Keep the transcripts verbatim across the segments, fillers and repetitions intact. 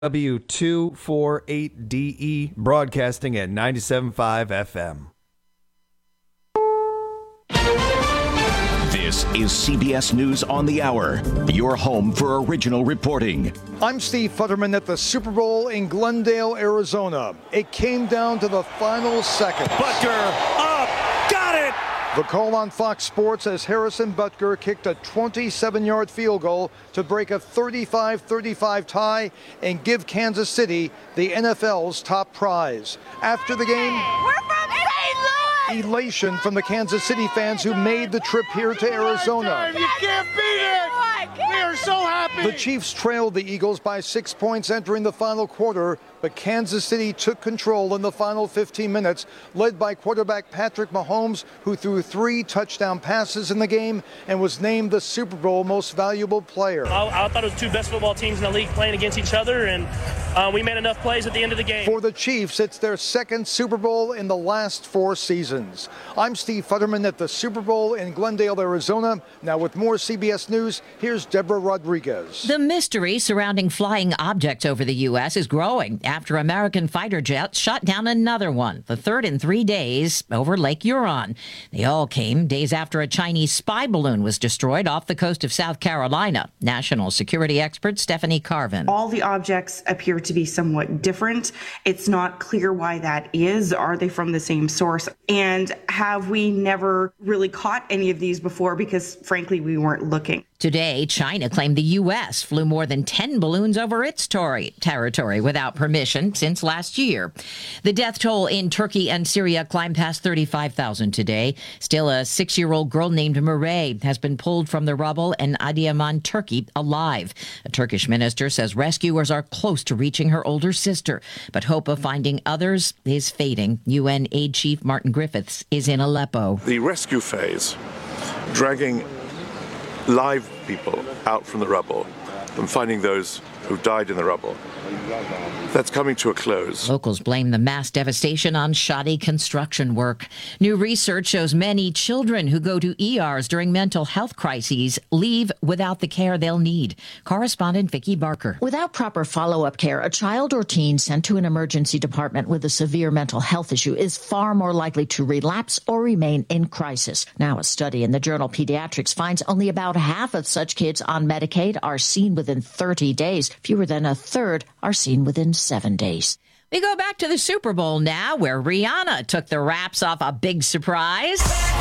W two forty-eight D E, broadcasting at ninety-seven point five F M. This is C B S News on the Hour, your home for original reporting. I'm Steve Futterman at the Super Bowl in Glendale, Arizona. It came down to the final second. Butker up, got it! The call on Fox Sports as Harrison Butker kicked a twenty-seven-yard field goal to break a thirty-five thirty-five tie and give Kansas City the N F L's top prize. After the game, we're from Saint Louis! Elation from the Kansas City fans who made the trip here to Arizona. You can't beat it! We are so happy! The Chiefs trailed the Eagles by six points entering the final quarter, but Kansas City took control in the final fifteen minutes, led by quarterback Patrick Mahomes, who threw three touchdown passes in the game and was named the Super Bowl most valuable player. I, I thought it was two best football teams in the league playing against each other, and uh, we made enough plays at the end of the game. For the Chiefs, it's their second Super Bowl in the last four seasons. I'm Steve Futterman at the Super Bowl in Glendale, Arizona. Now with more C B S News, here's Deborah Rodriguez. The mystery surrounding flying objects over the U S is growing after American fighter jets shot down another one, the third in three days, over Lake Huron. They all came days after a Chinese spy balloon was destroyed off the coast of South Carolina. National security expert Stephanie Carvin. All the objects appear to be somewhat different. It's not clear why that is. Are they from the same source? And have we never really caught any of these before because, frankly, we weren't looking? Today, China claimed the U S flew more than ten balloons over its tori- territory without permission since last year. The death toll in Turkey and Syria climbed past thirty-five thousand today. Still, a six-year-old girl named Mireille has been pulled from the rubble in Adıyaman, Turkey, alive. A Turkish minister says rescuers are close to reaching her older sister, but hope of finding others is fading. U N aid chief Martin Griffiths is in Aleppo. The rescue phase, dragging live people out from the rubble and finding those who died in the rubble, that's coming to a close. Locals blame the mass devastation on shoddy construction work. New research shows many children who go to E Rs during mental health crises leave without the care they'll need. Correspondent Vicki Barker. Without proper follow-up care, a child or teen sent to an emergency department with a severe mental health issue is far more likely to relapse or remain in crisis. Now, a study in the journal Pediatrics finds only about half of such kids on Medicaid are seen within thirty days. Fewer than a third are seen within seven days. We go back to the Super Bowl now, where Rihanna took the wraps off a big surprise.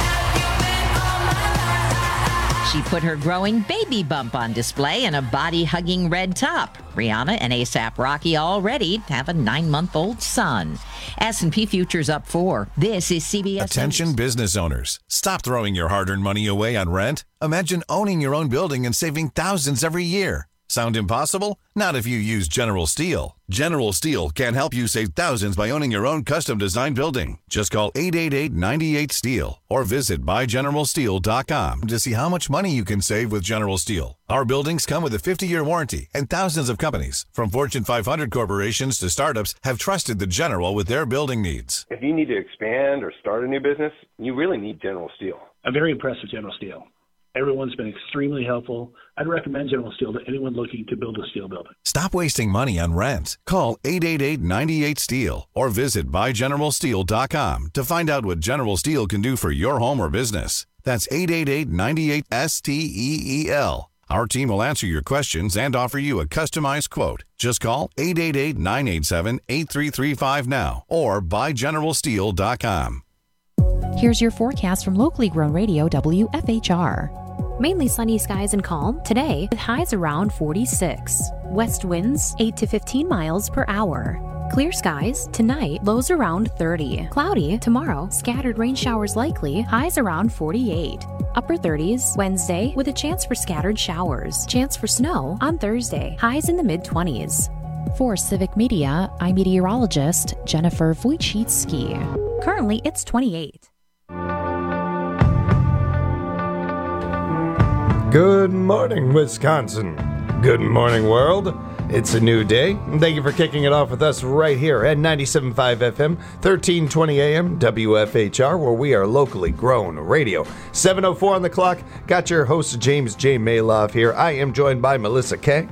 She put her growing baby bump on display in a body-hugging red top. Rihanna and A$AP Rocky already have a nine-month-old son. S and P futures up four. This is C B S Attention News. Business owners. Stop throwing your hard-earned money away on rent. Imagine owning your own building and saving thousands every year. Sound impossible? Not if you use General Steel. General Steel can help you save thousands by owning your own custom-designed building. Just call eight eight eight, nine eight, STEEL or visit buy general steel dot com to see how much money you can save with General Steel. Our buildings come with a fifty-year warranty, and thousands of companies, from Fortune five hundred corporations to startups, have trusted the General with their building needs. If you need to expand or start a new business, you really need General Steel. I'm very impressed with General Steel. Everyone's been extremely helpful. I'd recommend General Steel to anyone looking to build a steel building. Stop wasting money on rent. Call eight eight eight, nine eight, STEEL or visit buy general steel dot com to find out what General Steel can do for your home or business. That's eight eight eight, nine eight, STEEL. Our team will answer your questions and offer you a customized quote. Just call eight eight eight, nine eight seven, eight three three five now or buy general steel dot com. Here's your forecast from locally grown radio W F H R. Mainly sunny skies and calm today with highs around forty-six. West winds eight to fifteen miles per hour. Clear skies tonight, lows around thirty. Cloudy tomorrow, scattered rain showers likely, highs around forty-eight. Upper thirties Wednesday with a chance for scattered showers. Chance for snow on Thursday, highs in the mid-twenties. For Civic Media, I'm meteorologist Jennifer Wojcicki. Currently, it's twenty-eight. Good morning, Wisconsin. Good morning, world. It's a new day. Thank you for kicking it off with us right here at ninety-seven point five F M, thirteen twenty A M, W F H R, where we are locally grown radio. seven oh four on the clock. Got your host, James J. Maloff here. I am joined by Melissa Kay.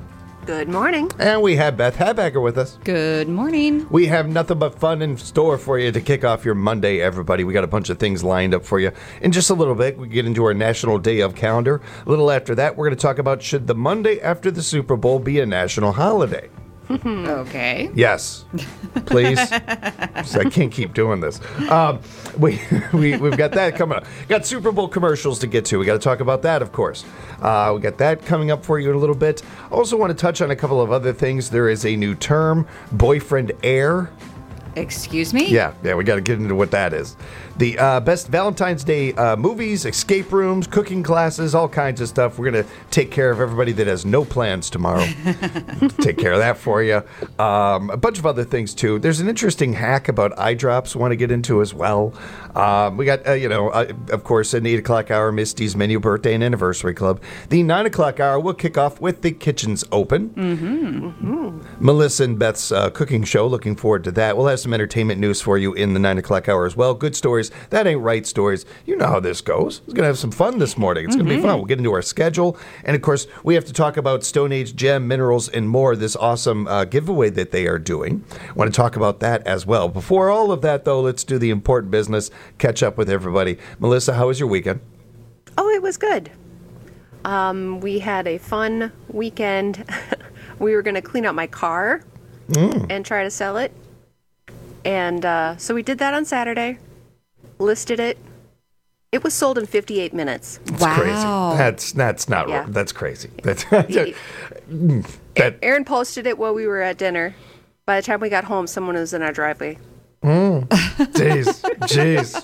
Good morning. And we have Beth Habacker with us. Good morning. We have nothing but fun in store for you to kick off your Monday, everybody. We got a bunch of things lined up for you. In just a little bit, we get into our National Day of calendar. A little after that, we're going to talk about should the Monday after the Super Bowl be a national holiday? Okay. Yes, please. So I can't keep doing this. Um, we, we, we've got that coming up. Got Super Bowl commercials to get to. We got to talk about that, of course. Uh, we got that coming up for you in a little bit. Also want to touch on a couple of other things. There is a new term, boyfriend heir. Excuse me? Yeah, yeah, we got to get into what that is. The uh, best Valentine's Day uh, movies, escape rooms, cooking classes, all kinds of stuff. We're going to take care of everybody that has no plans tomorrow. Take care of that for you. Um, a bunch of other things, too. There's an interesting hack about eye drops we want to get into as well. Um, we got, uh, you know, uh, of course, an eight o'clock hour, Misty's Menu Birthday and Anniversary Club. The nine o'clock hour will kick off with the Kitchens Open. Mm-hmm. Mm-hmm. Melissa and Beth's uh, cooking show. Looking forward to that. We'll have some entertainment news for you in the nine o'clock hour as well. Good stories. That ain't right stories. You know how this goes. We're going to have some fun this morning. It's mm-hmm. going to be fun. We'll get into our schedule. And, of course, we have to talk about Stone Age gem, minerals, and more, this awesome uh, giveaway that they are doing. I want to talk about that as well. Before all of that, though, let's do the important business, catch up with everybody. Melissa, how was your weekend? Oh, it was good. Um, we had a fun weekend. We were going to clean out my car mm. and try to sell it. And uh, so we did that on Saturday. Listed it. It was sold in fifty-eight minutes. That's wow. crazy. That's that's not yeah. That's crazy. That's, that, Aaron posted it while we were at dinner. By the time we got home, someone was in our driveway. Mm. Jeez, jeez.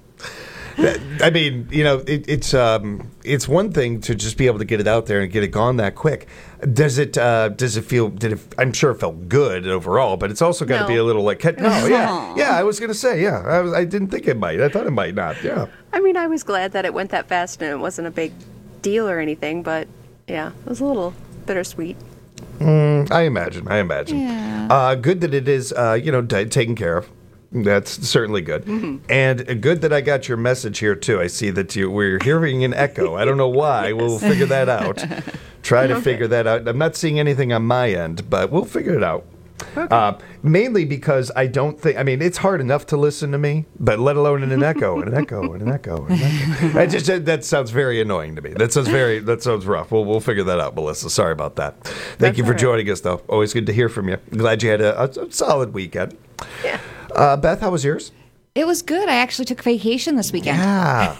I mean, you know, it, it's um, it's one thing to just be able to get it out there and get it gone that quick. Does it? Uh, does it feel? Did it? I'm sure it felt good overall, but it's also got to no. be a little like. No, yeah, yeah. I was gonna say, yeah. I, was, I didn't think it might. I thought it might not. Yeah. I mean, I was glad that it went that fast and it wasn't a big deal or anything, but yeah, it was a little bittersweet. Mm, I imagine. I imagine. Yeah. Uh, good that it is. Uh, you know, d- taken care of. That's certainly good. Mm-hmm. And good that I got your message here, too. I see that you we're hearing an echo. I don't know why. We'll figure that out. Try to okay. figure that out. I'm not seeing anything on my end, but we'll figure it out. Okay. Uh, mainly because I don't think, I mean, it's hard enough to listen to me, but let alone in an echo, and an echo, and an echo, and an echo. I just, that sounds very annoying to me. That sounds very, that sounds rough. We'll, we'll figure that out, Melissa. Sorry about that. Thank That's you for right. joining us, though. Always good to hear from you. Glad you had a, a, a solid weekend. Yeah. Uh, Beth, how was yours? It was good. I actually took vacation this weekend. Yeah.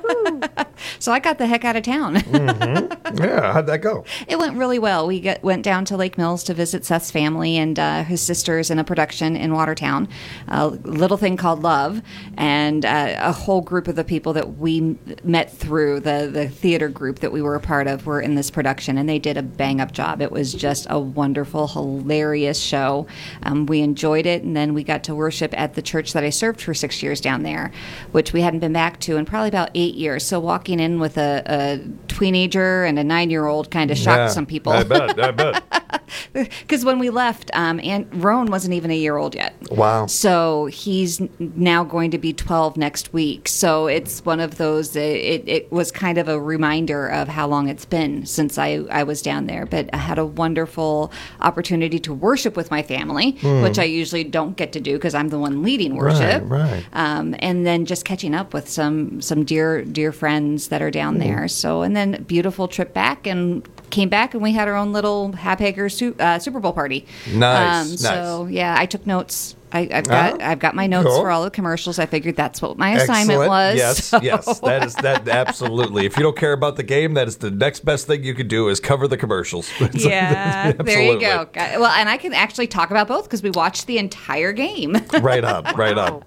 So I got the heck out of town. Mm-hmm. Yeah, how'd that go? It went really well. We get, went down to Lake Mills to visit Seth's family and uh, his sisters in a production in Watertown, a little thing called Love, and uh, a whole group of the people that we met through the, the theater group that we were a part of were in this production, and they did a bang-up job. It was just a wonderful, hilarious show. Um, we enjoyed it, and then we got to worship at the church that I served for six years down there, which we hadn't been back to in probably about eight years. So walking in with a, a teenager and a nine-year-old kind of shocked yeah, some people. I bet, I bet. Because when we left, um, Aunt Roan wasn't even a year old yet. Wow. So he's now going to be twelve next week. So it's one of those, it, it was kind of a reminder of how long it's been since I, I was down there. But I had a wonderful opportunity to worship with my family, mm. which I usually don't get to do because I'm the one leading worship. Right, right. Um, and then just catching up with some some dear dear friends that are down mm. there. So, and then beautiful trip back, and came back and we had our own little Habacker su- uh, Super Bowl party. Nice, um, nice. So yeah, I took notes. I, I've got uh, I've got my notes cool. for all the commercials. I figured that's what my assignment Excellent. was. Yes, so. yes, that is that absolutely. If you don't care about the game, that is the next best thing you could do is cover the commercials. Yeah, there you go. Well, and I can actually talk about both because we watched the entire game. Right on, right on.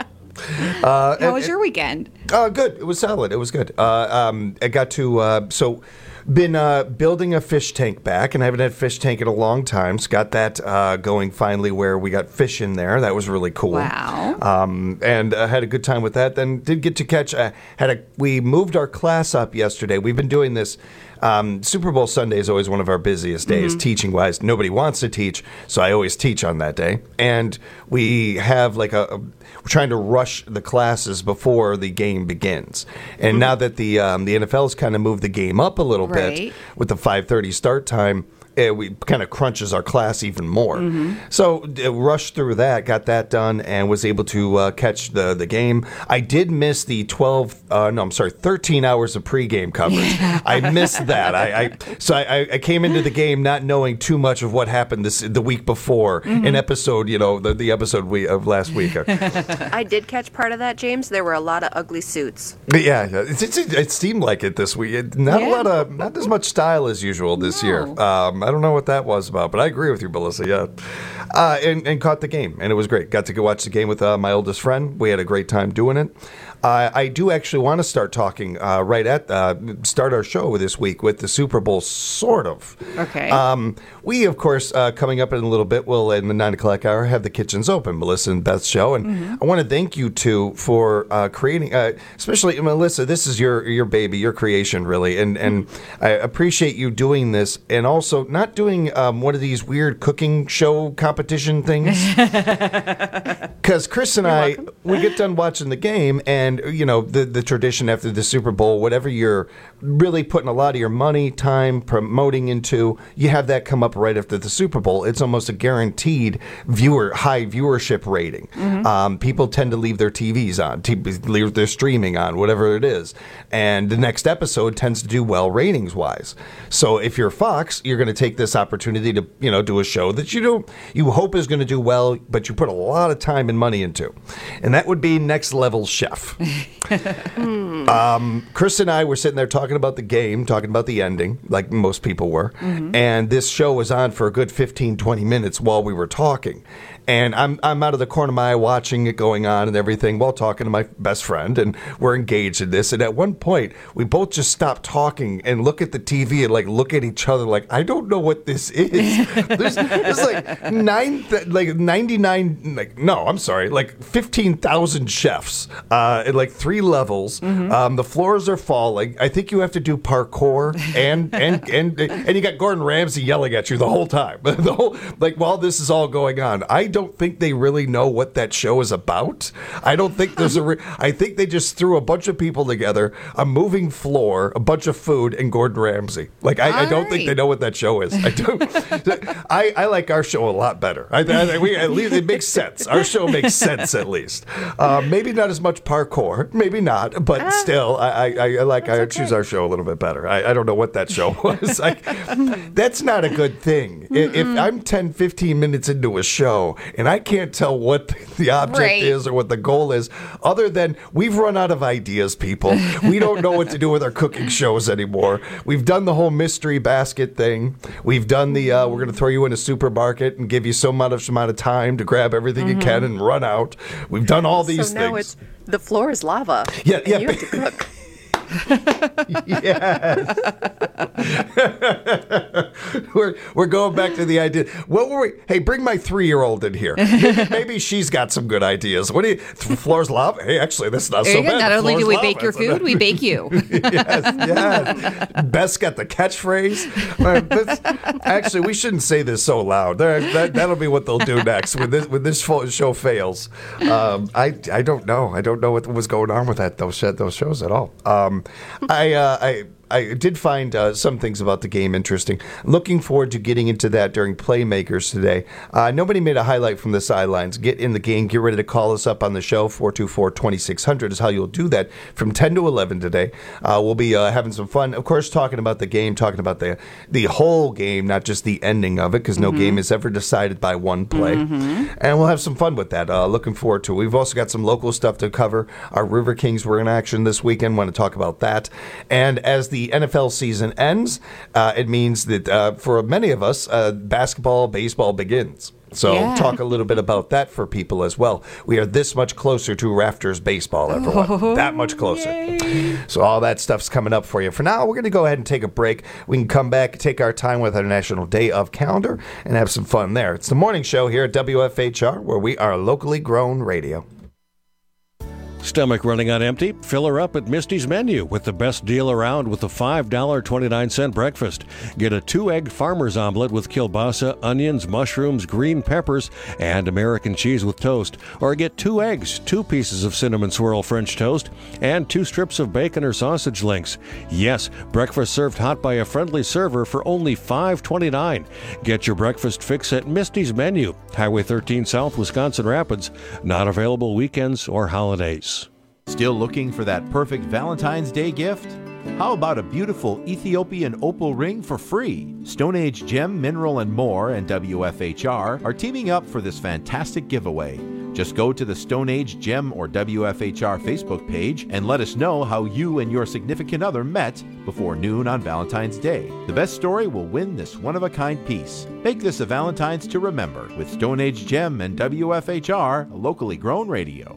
Uh, How was your weekend? Uh, good. It was solid. It was good. Uh, um, I got to uh, so been uh, building a fish tank back, and I haven't had a fish tank in a long time. So got that uh, going finally, where we got fish in there. That was really cool. Wow. Um, and uh, had a good time with that. Then did get to catch. Uh, had a we moved our class up yesterday. We've been doing this. Um, Super Bowl Sunday is always one of our busiest days, mm-hmm. teaching-wise. Nobody wants to teach, so I always teach on that day. And we have like a, a we're trying to rush the classes before the game begins. And mm-hmm. now that the um, the N F L's kind of moved the game up a little right. bit with the five thirty start time, uh, we kind of crunches our class even more. Mm-hmm. So uh, rushed through that, got that done, and was able to uh, catch the, the game. I did miss the twelve, uh, no, I'm sorry, thirteen hours of pregame coverage. I missed that. I, I So I, I came into the game not knowing too much of what happened this the week before, mm-hmm. an episode, you know, the, the episode we, of last week. I did catch part of that, James. There were a lot of ugly suits. Yeah, it, it, it seemed like it this week. It, not yeah. a lot of, not as much style as usual this no. year. Um, I don't know what that was about, but I agree with you, Melissa. Yeah, uh, and, and caught the game, and it was great. Got to go watch the game with uh, my oldest friend. We had a great time doing it. Uh, I do actually want to start talking uh, right at uh, start our show this week with the Super Bowl, sort of. Okay. Um, we, of course, uh, coming up in a little bit, will in the nine o'clock hour have the kitchens open, Melissa and Beth's show, and mm-hmm. I want to thank you two for uh, creating, uh, especially Melissa. This is your your baby, your creation, really, and and I appreciate you doing this, and also not doing um, one of these weird cooking show competition things, because Chris and You're I welcome. we get done watching the game and. And, you know, the, the tradition after the Super Bowl, whatever you're really putting a lot of your money, time, promoting into, you have that come up right after the Super Bowl. It's almost a guaranteed viewer high viewership rating. Mm-hmm. Um, people tend to leave their T Vs on, t- leave their streaming on, whatever it is. And the next episode tends to do well ratings-wise. So if you're Fox, you're going to take this opportunity to, you know, do a show that you do, you hope is going to do well, but you put a lot of time and money into. And that would be Next Level Chef. um, Chris and I were sitting there talking about the game, talking about the ending, like most people were. Mm-hmm. And this show was on for a good fifteen, twenty minutes while we were talking. And I'm I'm out of the corner of my eye watching it going on and everything while talking to my best friend, and we're engaged in this. And at one point, we both just stopped talking and look at the T V and like look at each other like, I don't know what this is. There's, there's like nine, like ninety-nine, like no, I'm sorry, like fifteen thousand chefs uh, at like three levels. Mm-hmm. Um, the floors are falling. I think you have to do parkour, and and and and you got Gordon Ramsay yelling at you the whole time. The whole like while this is all going on, I don't think they really know what that show is about. I don't think there's a. Re- I think they just threw a bunch of people together, a moving floor, a bunch of food, and Gordon Ramsay. Like I, I don't right. think they know what that show is. I don't. I, I like our show a lot better. I, I we at least it makes sense. Our show makes sense at least. Uh, maybe not as much parkour, maybe not, but ah, still, I, I, I like I okay. choose our show a little bit better. I, I don't know what that show was. Like, that's not a good thing. Mm-mm. If I'm ten, fifteen minutes into a show and I can't tell what the object right. is or what the goal is, other than we've run out of ideas, people. We don't know what to do with our cooking shows anymore. We've done the whole mystery basket thing. We've done the, uh, we're going to throw you in a supermarket and give you so much amount of time to grab everything mm-hmm. you can and run out. We've done all these so now things. It's, the floor is lava. Yeah, yeah. You have to cook. Yes. we're we're going back to the idea. What were we? Hey, bring my three-year-old in here. Maybe, maybe she's got some good ideas. What do you? Floor's lava. Hey, actually, that's not there so you go. bad. Not only do we lava. bake your food, we bake you. Yes, yes. Beth's got the catchphrase. Uh, this, actually, we shouldn't say this so loud. That, that'll be what they'll do next when this when this show fails. Um, I I don't know. I don't know what was going on with that those those shows at all. Um, I, uh, I I did find uh, some things about the game interesting. Looking forward to getting into that during Playmakers today. Uh, nobody made a highlight from the sidelines. Get in the game. Get ready to call us up on the show. four two four, two six zero zero is how you'll do that from ten to eleven today. Uh, we'll be uh, having some fun. Of course, talking about the game, talking about the the whole game, not just the ending of it, because no mm-hmm. game is ever decided by one play. Mm-hmm. And we'll have some fun with that. Uh, looking forward to it. We've also got some local stuff to cover. Our River Kings were in action this weekend. Want to talk about that. And as the The N F L season ends, uh, it means that uh, for many of us, uh, basketball, baseball begins. So yeah. talk a little bit about that for people as well. We are this much closer to Rafters baseball, everyone. Oh, that much closer. Yay. So all that stuff's coming up for you. For now, we're going to go ahead and take a break. We can come back, take our time with our National Day of Calendar, and have some fun there. It's the morning show here at W F H R, where we are locally grown radio. Stomach running on empty? Fill her up at Misty's Menu with the best deal around with the five dollars and twenty-nine cents breakfast. Get a two-egg farmer's omelet with kielbasa, onions, mushrooms, green peppers, and American cheese with toast. Or get two eggs, two pieces of cinnamon swirl French toast, and two strips of bacon or sausage links. Yes, breakfast served hot by a friendly server for only five dollars and twenty-nine cents. Get your breakfast fix at Misty's Menu, Highway thirteen South, Wisconsin Rapids. Not available weekends or holidays. Still looking for that perfect Valentine's Day gift? How about a beautiful Ethiopian opal ring for free? Stone Age Gem, Mineral and More and W F H R are teaming up for this fantastic giveaway. Just go to the Stone Age Gem or W F H R Facebook page and let us know how you and your significant other met before noon on Valentine's Day. The best story will win this one-of-a-kind piece. Make this a Valentine's to remember with Stone Age Gem and W F H R, locally grown radio.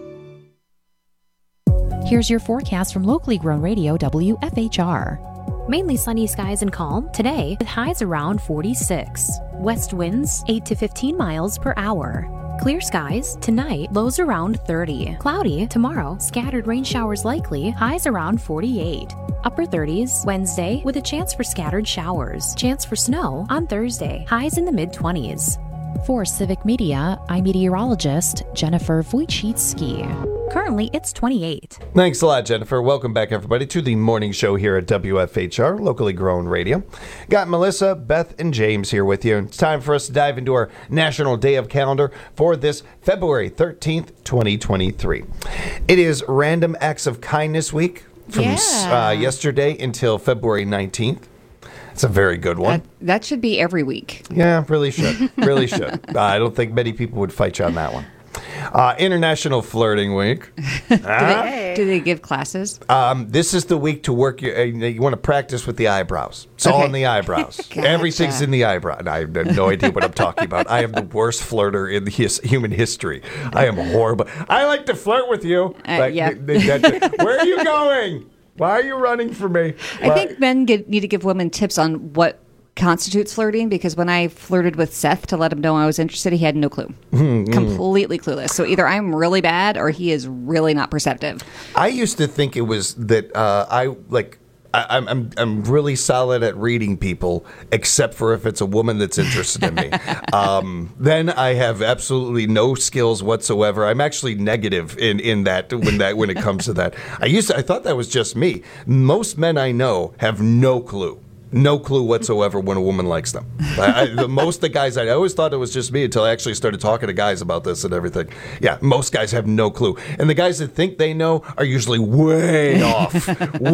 Here's your forecast from locally grown radio W F H R. Mainly sunny skies and calm today with highs around forty-six. West winds eight to fifteen miles per hour. Clear skies tonight, lows around thirty. Cloudy tomorrow, scattered rain showers likely, highs around forty-eight. Upper thirties Wednesday with a chance for scattered showers. Chance for snow on Thursday, highs in the mid-twenties. For Civic Media, I'm meteorologist Jennifer Wojcicki. Currently, it's twenty-eight. Thanks a lot, Jennifer. Welcome back, everybody, to the morning show here at W F H R, locally grown radio. Got Melissa, Beth, and James here with you. It's time for us to dive into our National Day of Calendar for this February thirteenth, twenty twenty-three. It is Random Acts of Kindness Week from Yeah. uh, yesterday until February nineteenth. It's a very good one. That, that should be every week. Yeah, really should. Really should. Uh, I don't think many people would fight you on that one. Uh, International Flirting Week. Do, they, do they give classes? Um, this is the week to work your. Uh, you want to practice with the eyebrows. It's all Okay. in the eyebrows. Gotcha. Everything's in the eyebrow. And I have no idea what I'm talking about. I am the worst flirter in the his, human history. I am horrible. I like to flirt with you. Uh, Like, yeah. th- th- that- where are you going? Why are you running from me? I Why- think men get, need to give women tips on what constitutes flirting, because when I flirted with Seth to let him know I was interested, he had no clue. Mm-hmm. Completely clueless. So either I'm really bad or he is really not perceptive. I used to think it was that uh, I like. I, I'm I'm I'm really solid at reading people, except for if it's a woman that's interested in me. Um, then I have absolutely no skills whatsoever. I'm actually negative in, in that when that when it comes to that. I used to, I thought that was just me. Most men I know have no clue. No clue whatsoever when a woman likes them. I, I, the, most of the guys, I, I always thought it was just me until I actually started talking to guys about this and everything. Yeah, most guys have no clue. And the guys that think they know are usually way off.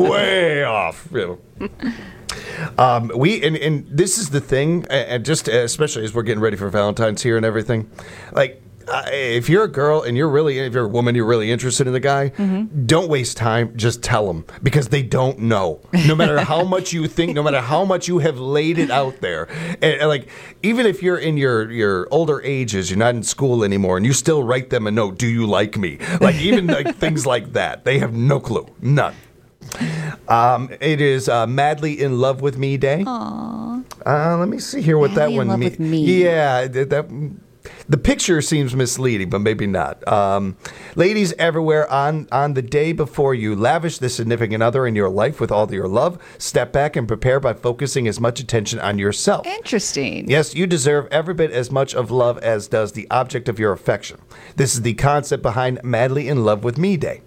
way off. You know. Um, we and, and this is the thing, and just especially as we're getting ready for Valentine's here and everything, like, Uh, if you're a girl and you're really, if you're a woman, you're really interested in the guy, Mm-hmm. don't waste time. Just tell them, because they don't know. No matter how much you think, no matter how much you have laid it out there, and, and like even if you're in your your older ages, you're not in school anymore, and you still write them a note. Do you like me? Like even like things like that, they have no clue, none. Um, it is uh, Madly in Love with Me Day. Aww. Uh, let me see here what Madly that in one Love means. with Me. Yeah, that. that The picture seems misleading, but maybe not. Um, ladies everywhere, on, on the day before you lavish the significant other in your life with all your love, step back and prepare by focusing as much attention on yourself. Interesting. Yes, you deserve every bit as much of love as does the object of your affection. This is the concept behind Madly in Love with Me Day.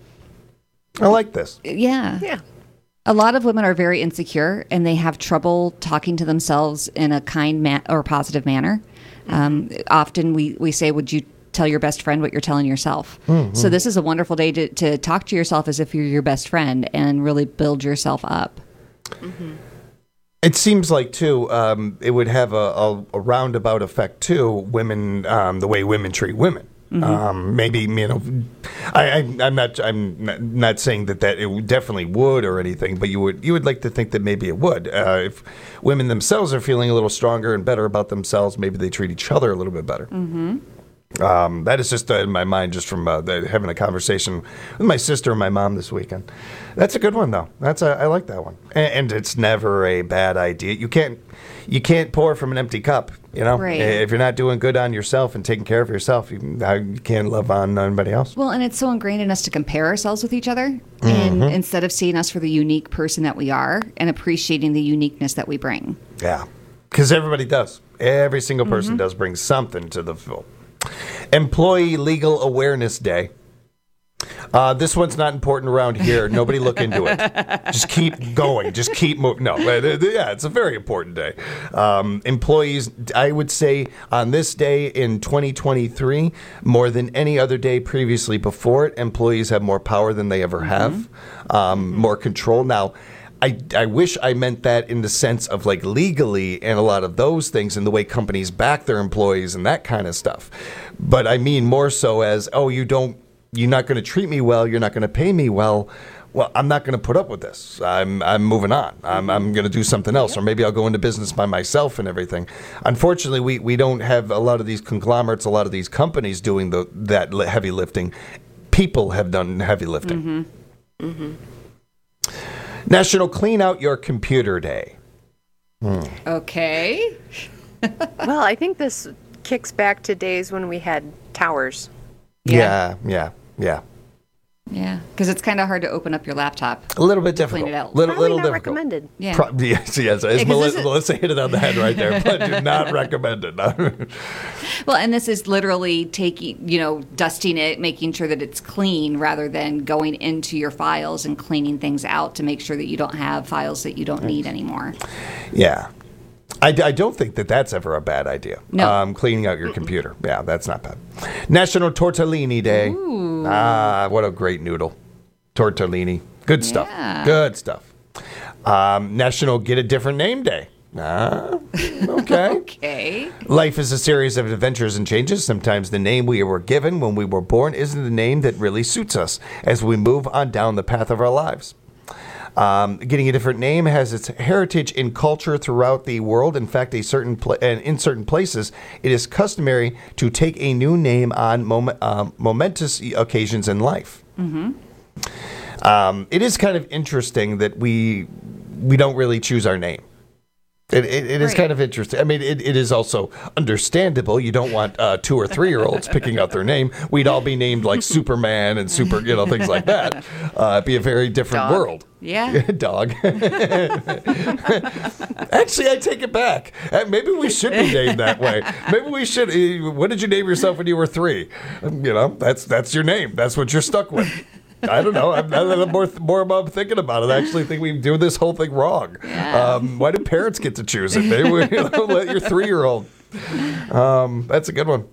I like this. Yeah. Yeah. A lot of women are very insecure and they have trouble talking to themselves in a kind ma- or positive manner. Um, often we, we say, would you tell your best friend what you're telling yourself? Mm-hmm. So this is a wonderful day to, to talk to yourself as if you're your best friend and really build yourself up. Mm-hmm. It seems like, too, um, it would have a, a, a roundabout effect, too, women, um, the way women treat women. Mm-hmm. Um, maybe, you know, I, I, I'm not, I'm not, not saying that, that it definitely would or anything, but you would, you would like to think that maybe it would. Uh, if women themselves are feeling a little stronger and better about themselves, maybe they treat each other a little bit better. Mm-hmm. Um, that is just uh, in my mind, just from uh, the, having a conversation with my sister and my mom this weekend. That's a good one, though. That's a, I like that one, and, and it's never a bad idea. You can't you can't pour from an empty cup. You know, Right. if you're not doing good on yourself and taking care of yourself, you, you can't love on anybody else. Well, and it's so ingrained in us to compare ourselves with each other, and Mhm. instead of seeing us for the unique person that we are and appreciating the uniqueness that we bring. Yeah, because everybody does. Every single person Mhm. does bring something to the field. Employee Legal Awareness Day. Uh, this one's not important around here. Nobody look into it. Just keep going. Just keep moving. No, uh, yeah, it's a very important day. Um, employees, I would say on this day in twenty twenty-three, more than any other day previously before it, employees have more power than they ever have, um, more control. Now, I, I wish I meant that in the sense of like legally and a lot of those things and the way companies back their employees and that kind of stuff. But I mean more so as, oh, you don't, you're not going to treat me well, you're not going to pay me well. Well, I'm not going to put up with this. I'm I'm moving on. I'm I'm going to do something else, or maybe I'll go into business by myself and everything. Unfortunately, we, we don't have a lot of these conglomerates, a lot of these companies doing the that li- heavy lifting. People have done heavy lifting. Mm-hmm. Mm-hmm. National Clean Out Your Computer Day. Hmm. Okay. Well, I think this kicks back to days when we had towers. Yeah, yeah, yeah. Yeah, because it's kind of hard to open up your laptop. A little bit to difficult. Clean it out. Little, Probably little not difficult. recommended. Yeah. Pro- yes, yes. As Yeah, 'cause Melissa, this is- Melissa hit it on the head right there, but do not recommend it. Well, and this is literally taking, you know, dusting it, making sure that it's clean rather than going into your files and cleaning things out to make sure that you don't have files that you don't need anymore. Yeah. I, I don't think that that's ever a bad idea. No. Um, cleaning out your computer. Yeah, that's not bad. National Tortellini Day. Ooh. Ah, what a great noodle. Tortellini. Good stuff. Yeah. Good stuff. Um, National Get a Different Name Day. Ah, okay. Okay. Life is a series of adventures and changes. Sometimes the name we were given when we were born isn't the name that really suits us as we move on down the path of our lives. Um, getting a different name has its heritage in culture throughout the world. In fact, a certain pla- and in certain places, it is customary to take a new name on moment, um, momentous occasions in life. Mm-hmm. Um, it is kind of interesting that we we don't really choose our name. It, it, it is Right. kind of interesting. I mean, it, it is also understandable. You don't want uh, two or three year olds picking out their name. We'd all be named like Superman and super, you know, things like that. Uh, it'd be a very different Dog. world. Yeah. Dog. Actually, I take it back. Uh, Maybe we should be named that way. Maybe we should. uh, What did you name yourself when you were three? Um, You know, that's that's your name. That's what you're stuck with. I don't know. I'm, I'm more more about thinking about it. I actually think we do this whole thing wrong. Yeah. Um, why do parents get to choose it? Maybe we, you know, let your three-year-old. Um, that's a good one.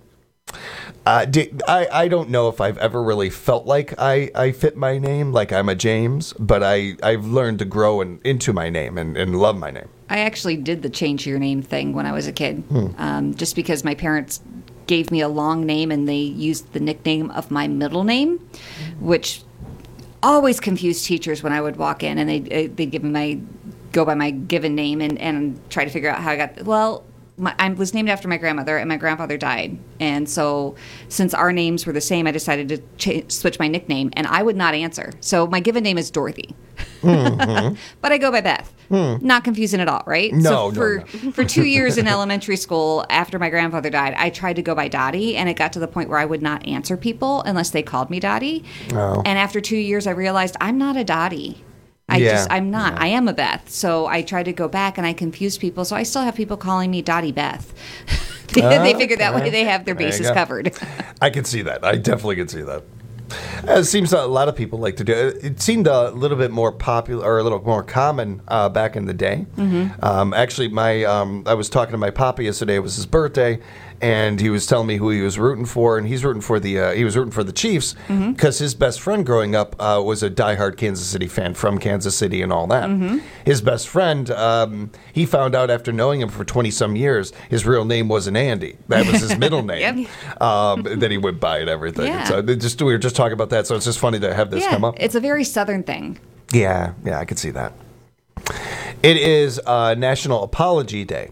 Uh, do, I, I don't know if I've ever really felt like I, I fit my name, like I'm a James, but I, I've learned to grow in, into my name and, and love my name. I actually did the change your name thing when I was a kid, Hmm. um, just because my parents gave me a long name and they used the nickname of my middle name, which always confused teachers when I would walk in and they they'd give me my go by my given name and, and try to figure out how I got. Well, my, I was named after my grandmother and my grandfather died, and so since our names were the same, I decided to ch- switch my nickname, and I would not answer. So my given name is Dorothy. Mm-hmm. But I go by Beth. Hmm. Not confusing at all, right? No, so no, for, no. for two years in elementary school, after my grandfather died, I tried to go by Dottie, and it got to the point where I would not answer people unless they called me Dottie. Oh. And after two years, I realized I'm not a Dottie. I Yeah. just, I'm not. I am a Beth. So I tried to go back, and I confused people. So I still have people calling me Dottie Beth. they, they figure that way they have their There you bases go. covered. I can see that. I definitely can see that. It seems a lot of people like to do it. It seemed a little bit more popular or a little more common uh, back in the day. Mm-hmm. Um, actually, my um, I was talking to my papa yesterday. It was his birthday, and he was telling me who he was rooting for, and he's rooting for the uh, he was rooting for the Chiefs Mhm. because his best friend growing up uh, was a diehard Kansas City fan from Kansas City and all that. Mhm. His best friend, um, he found out after knowing him for twenty some years, his real name wasn't Andy. That was his middle name um, that he went by and everything. Yeah. So they just we were just talking about that. So it's just funny to have this yeah, come up. it's a very Southern thing. Yeah, yeah, I could see that. It is uh, National Apology Day.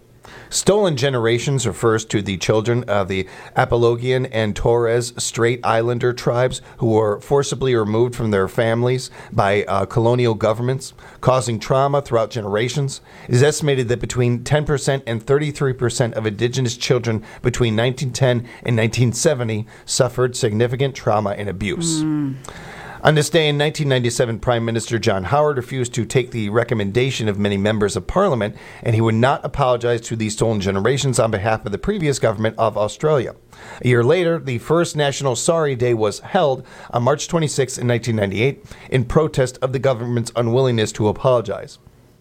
Stolen Generations refers to the children of the Apalachian and Torres Strait Islander tribes who were forcibly removed from their families by uh, colonial governments, causing trauma throughout generations. It is estimated that between ten percent and thirty-three percent of indigenous children between nineteen ten and nineteen seventy suffered significant trauma and abuse. Mm. On this day in nineteen ninety-seven, Prime Minister John Howard refused to take the recommendation of many members of Parliament, and he would not apologize to the Stolen Generations on behalf of the previous government of Australia. A year later, the first National Sorry Day was held on March twenty-sixth in nineteen ninety-eight in protest of the government's unwillingness to apologize.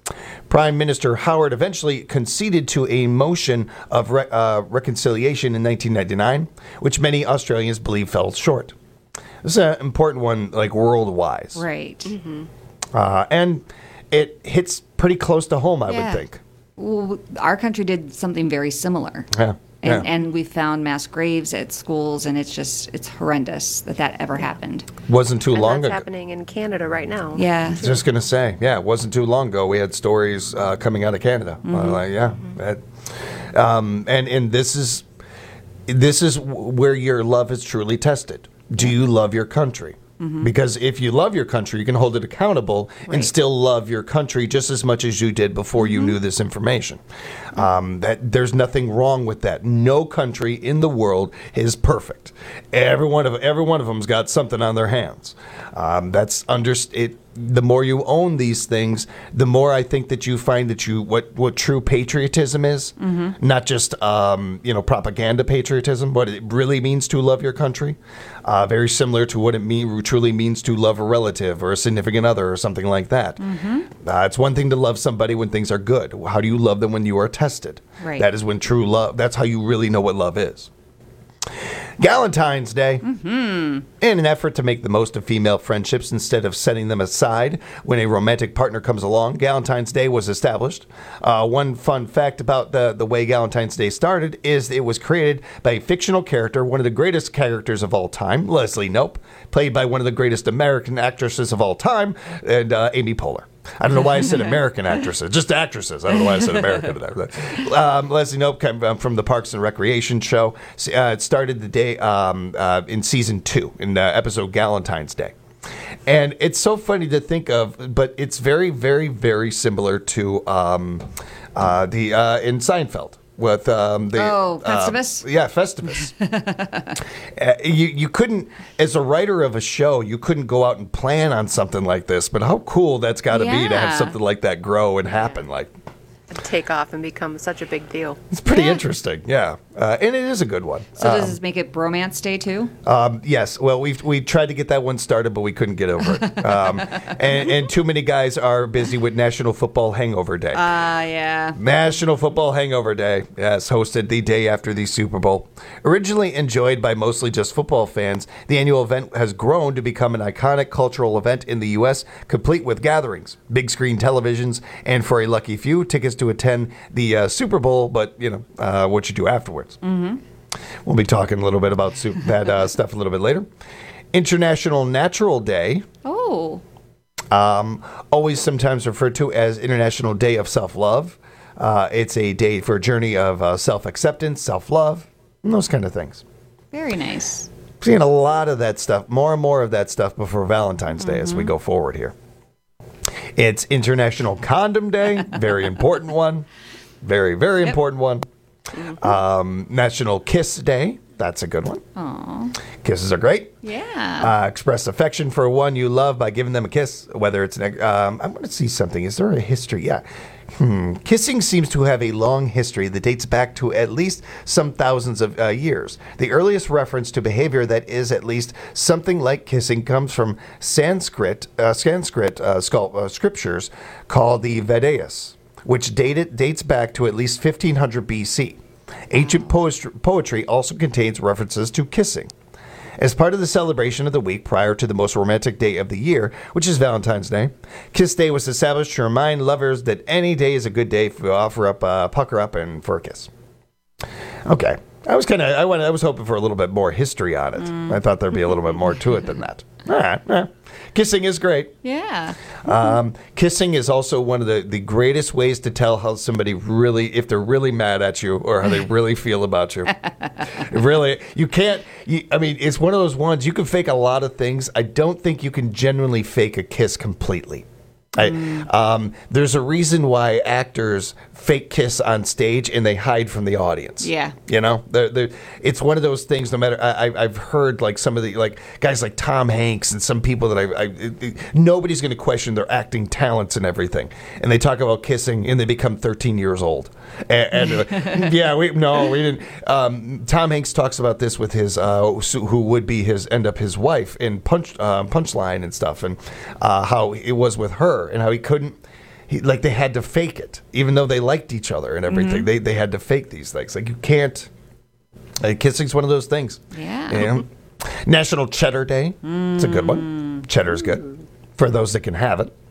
Prime Minister Howard eventually conceded to a motion of re- uh, reconciliation in nineteen ninety-nine, which many Australians believe fell short. This is an important one, like world-wise. Right. Mm-hmm. Uh, and it hits pretty close to home, I yeah. would think. Well, our country did something very similar. Yeah. And, yeah. and we found mass graves at schools, and it's just, it's horrendous that that ever happened. Wasn't too and long that's ago. happening in Canada right now. Yeah. I was just going to say, yeah, it wasn't too long ago. We had stories uh, coming out of Canada. Mm-hmm. Uh, like, yeah. That, um, and, and this is, this is where your love is truly tested. Do you love your country? Mm-hmm. Because if you love your country, you can hold it accountable right. and still love your country just as much as you did before mm-hmm. you knew this information. Um, that there's nothing wrong with that. No country in the world is perfect. Every one of every one of them's got something on their hands. Um, that's under it. The more you own these things, the more I think that you find that you what, what true patriotism is, mm-hmm. not just um, you know propaganda patriotism, what it really means to love your country. Uh, very similar to what it mean, truly means to love a relative or a significant other or something like that. Mm-hmm. Uh, it's one thing to love somebody when things are good. How do you love them when you are tested? Right. That is when true love. That's how you really know what love is. Galentine's Day. Mm-hmm. In an effort to make the most of female friendships instead of setting them aside when a romantic partner comes along, Galentine's Day was established. Uh, one fun fact about the, the way Galentine's Day started is it was created by a fictional character, one of the greatest characters of all time, Leslie Knope, played by one of the greatest American actresses of all time, and uh, Amy Poehler. I don't know why I said American actresses, just actresses. I don't know why I said American. um, Leslie Knope came from the Parks and Recreation show. Uh, it started the day um, uh, in season two, in the episode Galentine's Day. And it's so funny to think of, but it's very, very, very similar to um, uh, the uh, in Seinfeld. With um, the oh Festivus, uh, yeah, Festivus. uh, you you couldn't, as a writer of a show, you couldn't go out and plan on something like this. But how cool that's got to yeah. be to have something like that grow and happen. Like take off and become such a big deal. It's pretty yeah. interesting, yeah, uh, and it is a good one. So um, does this make it Bromance Day too? Um, yes. Well, we we tried to get that one started, but we couldn't get over it. Um, and, and too many guys are busy with National Football Hangover Day. Ah, uh, yeah. National Football Hangover Day, yes, hosted the day after the Super Bowl. Originally enjoyed by mostly just football fans, the annual event has grown to become an iconic cultural event in the U S, complete with gatherings, big screen televisions, and for a lucky few, tickets to attend the uh, Super Bowl, but, you know, uh, what you do afterwards. Mm-hmm. We'll be talking a little bit about super, that uh, stuff a little bit later. International Natural Day. Oh. Um, always sometimes referred to as International Day of Self-Love. Uh, it's a day for a journey of uh, self-acceptance, self-love, and those kind of things. Very nice. Seeing a lot of that stuff, more and more of that stuff before Valentine's Day mm-hmm. as we go forward here. It's International Condom Day, very important one. Very, very yep. important one. Mm-hmm. Um, National Kiss Day. That's a good one. Aww. Kisses are great. Yeah. Uh, express affection for one you love by giving them a kiss. Whether it's an, um, I want to see something. Is there a history? Yeah. Hmm. Kissing seems to have a long history that dates back to at least some thousands of uh, years. The earliest reference to behavior that is at least something like kissing comes from Sanskrit, uh, Sanskrit uh, scul- uh, scriptures called the Vedas, which dated, dates back to at least fifteen hundred B C. Ancient poest- poetry also contains references to kissing. As part of the celebration of the week prior to the most romantic day of the year, which is Valentine's Day, Kiss Day was established to remind lovers that any day is a good day to offer up, uh, pucker up, and for a kiss. Okay. I was kind of, I, went, I was hoping for a little bit more history on it. Mm. I thought there'd be a little bit more to it than that. All right. Yeah. Kissing is great. Yeah. Um, kissing is also one of the, the greatest ways to tell how somebody really, if they're really mad at you or how they really feel about you. Really, you can't, you, I mean, it's one of those ones, you can fake a lot of things. I don't think you can genuinely fake a kiss completely. I, um, there's a reason why actors fake kiss on stage and they hide from the audience. Yeah. You know, they're, they're, it's one of those things. No matter, I, I've heard like some of the like guys like Tom Hanks and some people that I, I it, it, nobody's going to question their acting talents and everything. And they talk about kissing and they become thirteen years old. And, and uh, yeah, we no, we didn't. Um, Tom Hanks talks about this with his uh, who would be his end up his wife in Punch uh, Punchline and stuff, and uh, how it was with her and how he couldn't. He, like they had to fake it, even though they liked each other and everything. Mm-hmm. They they had to fake these things. Like you can't. Uh, kissing's one of those things. Yeah. You know? National Cheddar Day. Mm. It's a good one. Cheddar's good for those that can have it.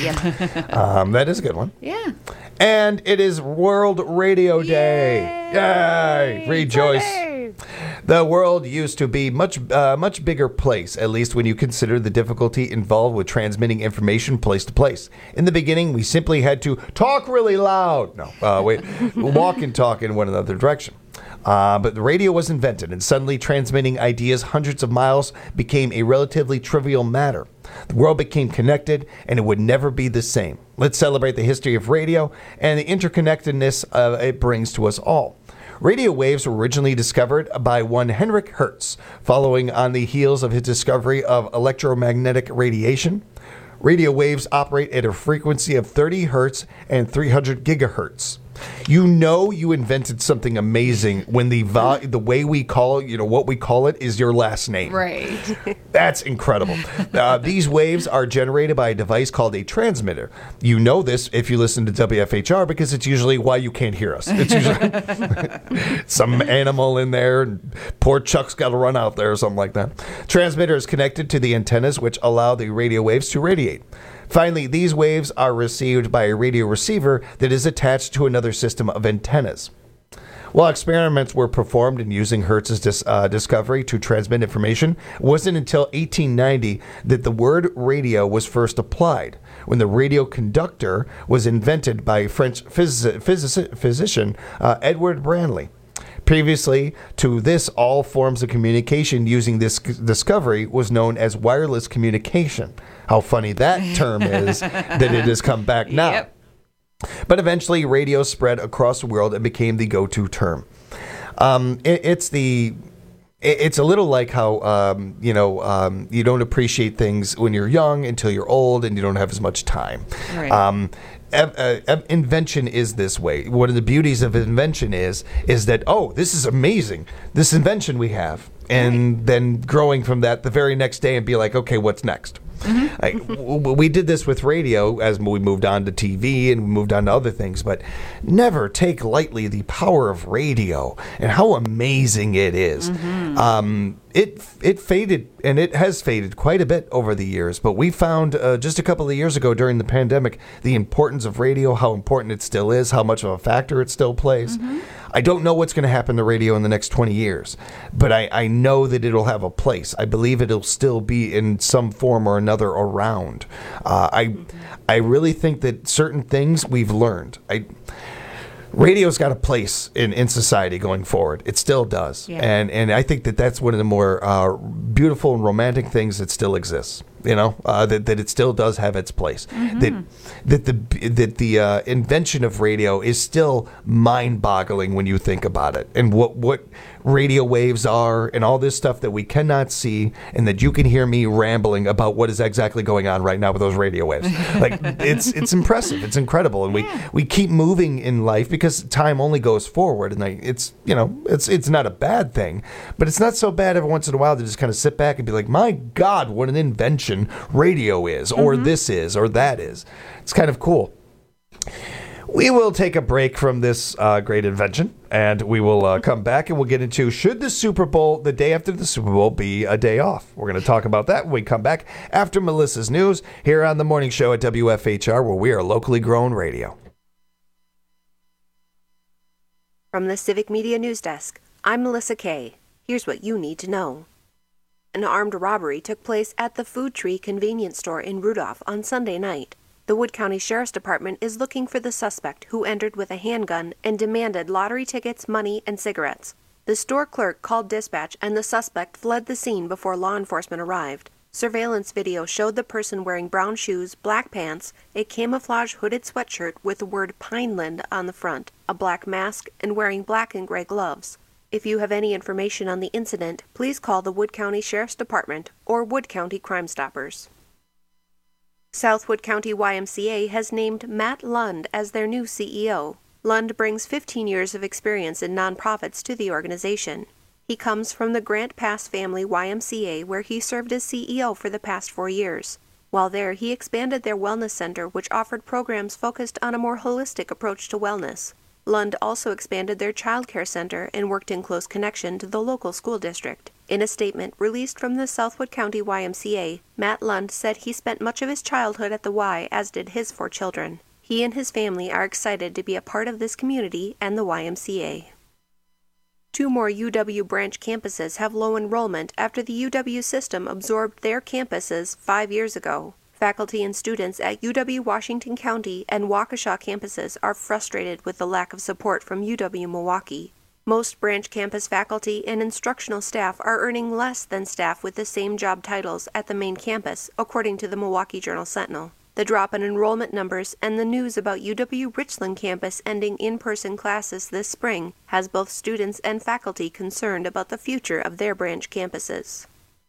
Yep. um, that is a good one. Yeah. And it is World Radio Day. Yay! Yay. Rejoice. Yay. The world used to be much uh, much bigger place, at least when you consider the difficulty involved with transmitting information place to place. In the beginning, we simply had to talk really loud. No, uh, wait, walk and talk in one another direction. Uh, but the radio was invented, and suddenly transmitting ideas hundreds of miles became a relatively trivial matter. The world became connected, and it would never be the same. Let's celebrate the history of radio and the interconnectedness uh, it brings to us all. Radio waves were originally discovered by one Henrik Hertz, following on the heels of his discovery of electromagnetic radiation. Radio waves operate at a frequency of thirty hertz and three hundred gigahertz. You know you invented something amazing when the vo- the way we call it, you know, what we call it is your last name. Right. That's incredible. Uh, these waves are generated by a device called a transmitter. You know this if you listen to W F H R because it's usually why you can't hear us. It's usually some animal in there, and poor Chuck's got to run out there or something like that. Transmitter is connected to the antennas, which allow the radio waves to radiate. Finally, these waves are received by a radio receiver that is attached to another system of antennas. While experiments were performed in using Hertz's dis, uh, discovery to transmit information, it wasn't until eighteen ninety that the word radio was first applied, when the radio conductor was invented by French phys- phys- physician uh, Edward Branly. Previously to this, all forms of communication using this discovery was known as wireless communication. How funny that term is that it has come back now. Yep. But eventually, radio spread across the world and became the go-to term. Um, it, it's the... It's a little like how, um, you know, um, you don't appreciate things when you're young until you're old and you don't have as much time. Right. Um, ev- uh, ev- invention is this way. One of the beauties of invention is, is that, oh, this is amazing. This invention we have. And right. then growing from that the very next day and be like, okay, what's next? Mm-hmm. I, w- we did this with radio as we moved on to T V and we moved on to other things, but never take lightly the power of radio and how amazing it is. Mm-hmm. Um, it it faded, and it has faded quite a bit over the years, but we found uh, just a couple of years ago during the pandemic the importance of radio, how important it still is, how much of a factor it still plays. Mm-hmm. I don't know what's going to happen to radio in the next twenty years, but I, I know that it'll have a place. I believe it'll still be in some form or another around. Uh, I I really think that certain things we've learned. I radio's got a place in, in society going forward. It still does. Yeah. And and I think that that's one of the more uh, beautiful and romantic things that still exists. You know, uh, that, that it still does have its place. Mm-hmm. That that the that the uh, invention of radio is still mind-boggling when you think about it, and what what radio waves are, and all this stuff that we cannot see, and that you can hear me rambling about what is exactly going on right now with those radio waves. Like it's it's impressive, it's incredible, and yeah. we, we keep moving in life because time only goes forward, and like, it's you know it's it's not a bad thing, but it's not so bad every once in a while to just kind of sit back and be like, my God, what an invention radio is, or mm-hmm. this is, or that is. It's kind of cool. We will take a break from this uh, great invention, and we will uh, come back and we'll get into, should the Super Bowl, the day after the Super Bowl, be a day off? We're going to talk about that when we come back after Melissa's news here on the morning show at W F H R, where we are locally grown radio. From the Civic Media News Desk, I'm Melissa Kay. Here's what you need to know. An armed robbery took place at the Food Tree convenience store in Rudolph on Sunday night. The Wood County Sheriff's Department is looking for the suspect who entered with a handgun and demanded lottery tickets, money, and cigarettes. The store clerk called dispatch and the suspect fled the scene before law enforcement arrived. Surveillance video showed the person wearing brown shoes, black pants, a camouflage hooded sweatshirt with the word Pineland on the front, a black mask, and wearing black and gray gloves. If you have any information on the incident, please call the Wood County Sheriff's Department or Wood County Crime Stoppers. Southwood County Y M C A has named Matt Lund as their new C E O. Lund brings fifteen years of experience in nonprofits to the organization. He comes from the Grant Pass Family Y M C A, where he served as C E O for the past four years. While there, he expanded their wellness center, which offered programs focused on a more holistic approach to wellness. Lund also expanded their child care center and worked in close connection to the local school district. In a statement released from the Southwood County Y M C A, Matt Lund said he spent much of his childhood at the Y, as did his four children. He and his family are excited to be a part of this community and the Y M C A. Two more U W branch campuses have low enrollment after the U W system absorbed their campuses five years ago. Faculty and students at U W-Washington County and Waukesha campuses are frustrated with the lack of support from U W-Milwaukee. Most branch campus faculty and instructional staff are earning less than staff with the same job titles at the main campus, according to the Milwaukee Journal-Sentinel. The drop in enrollment numbers and the news about U W-Richland campus ending in-person classes this spring has both students and faculty concerned about the future of their branch campuses.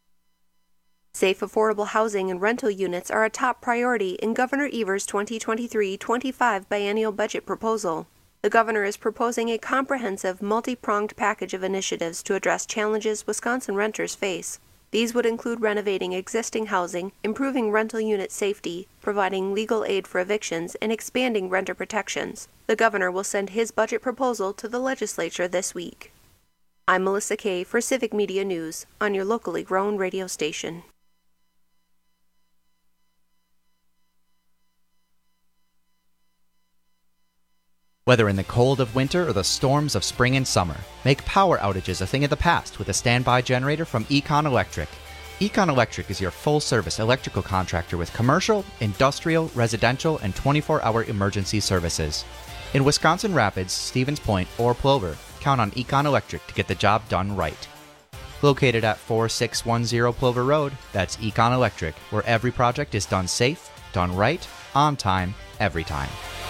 Safe, affordable housing and rental units are a top priority in Governor Evers' twenty twenty-three twenty-five biennial budget proposal. The governor is proposing a comprehensive, multi-pronged package of initiatives to address challenges Wisconsin renters face. These would include renovating existing housing, improving rental unit safety, providing legal aid for evictions, and expanding renter protections. The governor will send his budget proposal to the legislature this week. I'm Melissa Kay for Civic Media News on your locally grown radio station. Whether in the cold of winter or the storms of spring and summer, make power outages a thing of the past with a standby generator from Econ Electric. Econ Electric is your full-service electrical contractor with commercial, industrial, residential, and twenty-four hour emergency services. In Wisconsin Rapids, Stevens Point, or Plover, count on Econ Electric to get the job done right. Located at four six one zero Plover Road, that's Econ Electric, where every project is done safe, done right, on time, every time.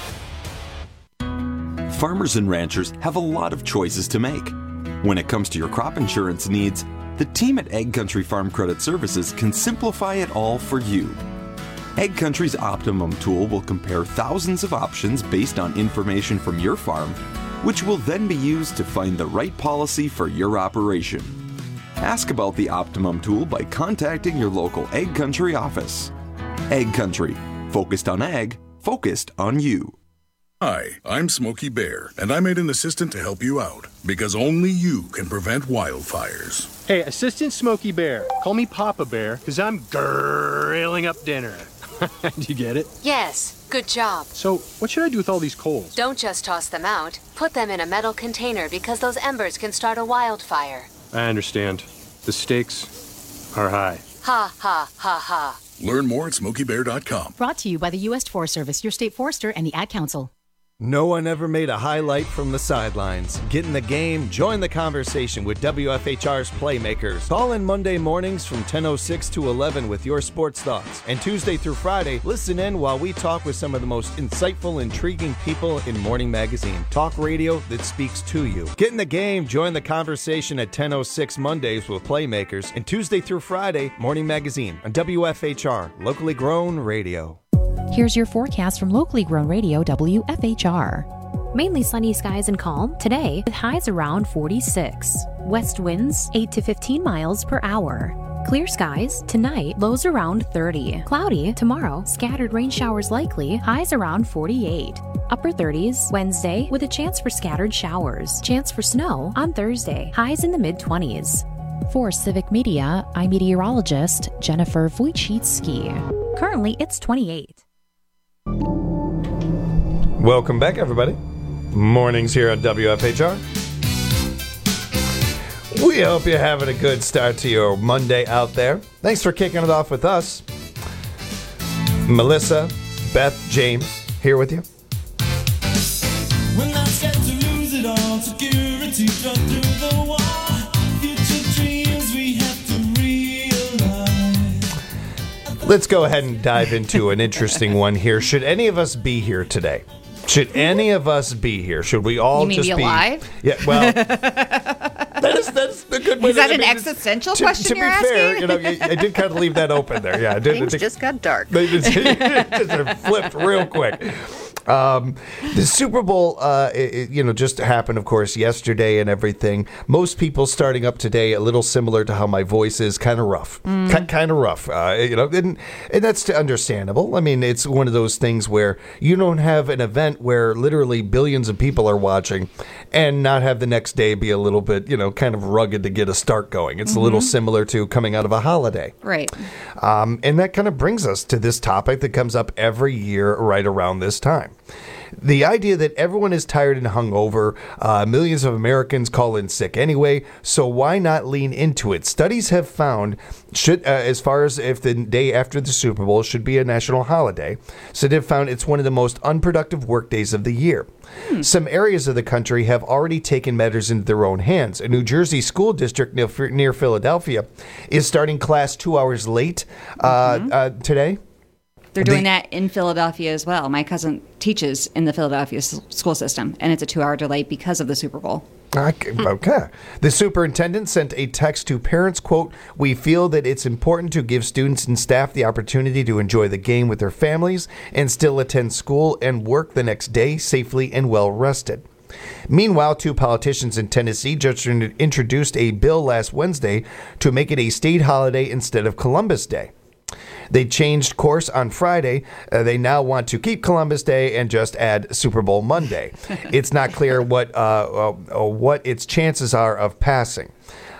Farmers and ranchers have a lot of choices to make. When it comes to your crop insurance needs, the team at Ag Country Farm Credit Services can simplify it all for you. Ag Country's Optimum tool will compare thousands of options based on information from your farm, which will then be used to find the right policy for your operation. Ask about the Optimum tool by contacting your local Ag Country office. Ag Country, focused on ag, focused on you. Hi, I'm Smokey Bear, and I made an assistant to help you out, because only you can prevent wildfires. Hey, Assistant Smokey Bear, call me Papa Bear, because I'm grilling up dinner. Do you get it? Yes, good job. So, what should I do with all these coals? Don't just toss them out. Put them in a metal container, because those embers can start a wildfire. I understand. The stakes are high. Ha, ha, ha, ha. Learn more at smokey bear dot com. Brought to you by the U S Forest Service, your state forester, and the Ad Council. No one ever made a highlight from the sidelines. Get in the game, join the conversation with W F H R's Playmakers. Call in Monday mornings from ten oh six to eleven with your sports thoughts. And Tuesday through Friday, listen in while we talk with some of the most insightful, intriguing people in Morning Magazine. Talk radio that speaks to you. Get in the game, join the conversation at ten oh six Mondays with Playmakers. And Tuesday through Friday, Morning Magazine on W F H R, locally grown radio. Here's your forecast from locally grown radio W F H R. Mainly sunny skies and calm today with highs around forty-six. West winds eight to fifteen miles per hour. Clear skies tonight, lows around thirty. Cloudy tomorrow, scattered rain showers likely, highs around forty-eight. Upper thirties Wednesday with a chance for scattered showers. Chance for snow on Thursday, highs in the mid-twenties. For Civic Media, I'm meteorologist Jennifer Wojcicki. Currently, it's twenty-eight. Welcome back, everybody. Mornings here at W F H R. We hope you're having a good start to your Monday out there. Thanks for kicking it off with us. Melissa, Beth, James, here with you. When I start to lose it all, security dropped through the wall. Future dreams we have to realize. Let's go ahead and dive into an interesting one here. Should any of us be here today? Should any of us be here? Should we all You mean just be be alive? Yeah, well, that is that's the good way. Is that to, I an mean, existential to, question to you're be asking? fair, you know, I, I did kind of leave that open there. Yeah, I did. Things I did- just got dark. They just, just flipped real quick. Um, the Super Bowl, uh, it, it, you know, just happened, of course, yesterday and everything. Most people starting up today a little similar to how my voice is, kind of rough, Mm. Ki- kind of rough. Uh, you know, and, and that's understandable. I mean, it's one of those things where you don't have an event where literally billions of people are watching, and not have the next day be a little bit, you know, kind of rugged to get a start going. It's a little Mhm. similar to coming out of a holiday. Right. Um, and that kind of brings us to this topic that comes up every year right around this time. The idea that everyone is tired and hungover, uh, millions of Americans call in sick anyway, so why not lean into it? Studies have found, should uh, as far as if the day after the Super Bowl should be a national holiday, so they've found it's one of the most unproductive work days of the year. Some areas of the country have already taken matters into their own hands. A New Jersey school district near, near Philadelphia is starting class two hours late uh, uh, today. They're doing The- that in Philadelphia as well. My cousin teaches in the Philadelphia s- school system, and it's a two-hour delay because of the Super Bowl. Okay. okay. The superintendent sent a text to parents, quote, "We feel that it's important to give students and staff the opportunity to enjoy the game with their families and still attend school and work the next day safely and well rested." Meanwhile, two politicians in Tennessee just in- introduced a bill last Wednesday to make it a state holiday instead of Columbus Day. They changed course on Friday. Uh, they now want to keep Columbus Day and just add Super Bowl Monday. It's not clear what uh, uh, what its chances are of passing.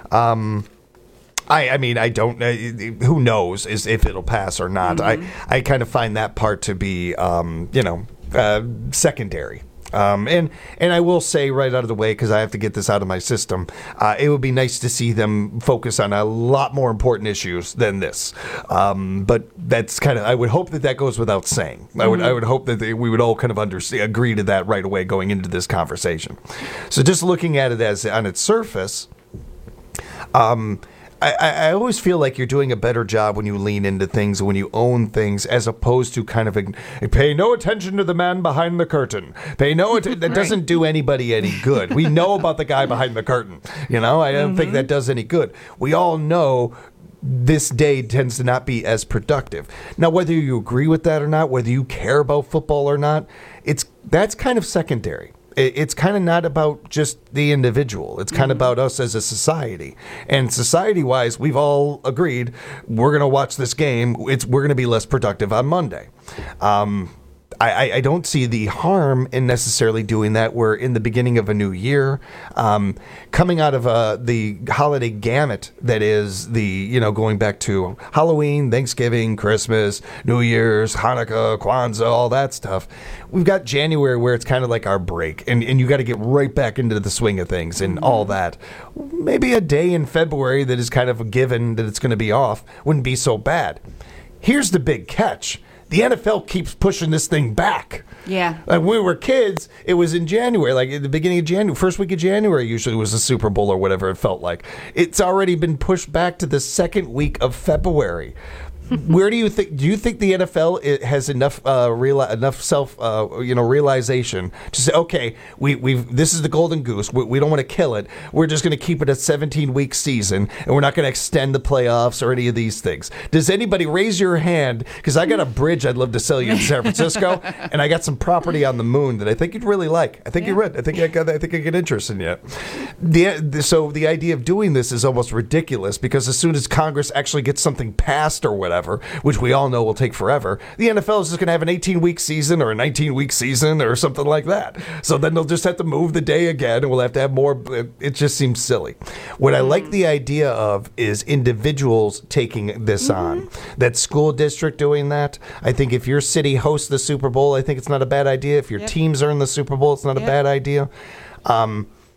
Um, I, I mean, I don't. Uh, who knows is if it'll pass or not? Mhm. I, I kind of find that part to be, um, you know, uh, secondary. Um, and and I will say right out of the way, because I have to get this out of my system, uh, it would be nice to see them focus on a lot more important issues than this. Um, but that's kind of, I would hope that that goes without saying. I would Mhm. I would hope that they, we would all kind of under, agree to that right away going into this conversation. So just looking at it as on its surface, um, I, I always feel like you're doing a better job when you lean into things, when you own things, as opposed to kind of ign- pay no attention to the man behind the curtain. Pay no att- that doesn't do anybody any good. We know about the guy behind the curtain. You know, I don't think that does any good. We all know this day tends to not be as productive. Now, whether you agree with that or not, whether you care about football or not, it's that's kind of secondary. It- It's kind of not about just the individual. It's kind of about us as a society. And society-wise, we've all agreed we're going to watch this game. It's we're going to be less productive on Monday. Um, I, I- I don't see the harm in necessarily doing that. We're in the beginning of a new year, um, coming out of uh, the holiday gamut that is the, you know, going back to Halloween, Thanksgiving, Christmas, New Year's, Hanukkah, Kwanzaa, all that stuff. We've got January where it's kind of like our break, and, and you got to get right back into the swing of things and all that. Maybe a day in February that is kind of a given that it's going to be off wouldn't be so bad. Here's the big catch. The N F L keeps pushing this thing back. Yeah. Like when we were kids, it was in January, like at the beginning of January, first week of January usually was the Super Bowl or whatever it felt like. It's already been pushed back to the second week of February. Where do you think? Do you think the N F L i- has enough uh, reali- enough self uh, you know realization to say, okay, we we this is the golden goose. We, we don't want to kill it. We're just going to keep it a seventeen week season, and we're not going to extend the playoffs or any of these things. Does anybody raise your hand? Because I got a bridge I'd love to sell you in San Francisco, and I got some property on the moon that I think you'd really like. I think you would. I think I got. I think I get interest in you. The, the so the idea of doing this is almost ridiculous because as soon as Congress actually gets something passed or whatever, which we all know will take forever, the N F L is just going to have an eighteen week season or a nineteen week season or something like that. So then they'll just have to move the day again, and we'll have to have more. It just seems silly. What I like the idea of is individuals taking this on. That school district doing that. I think if your city hosts the Super Bowl, I think it's not a bad idea. If your Yep. teams are in the Super Bowl, it's not a Yep. bad idea. Um,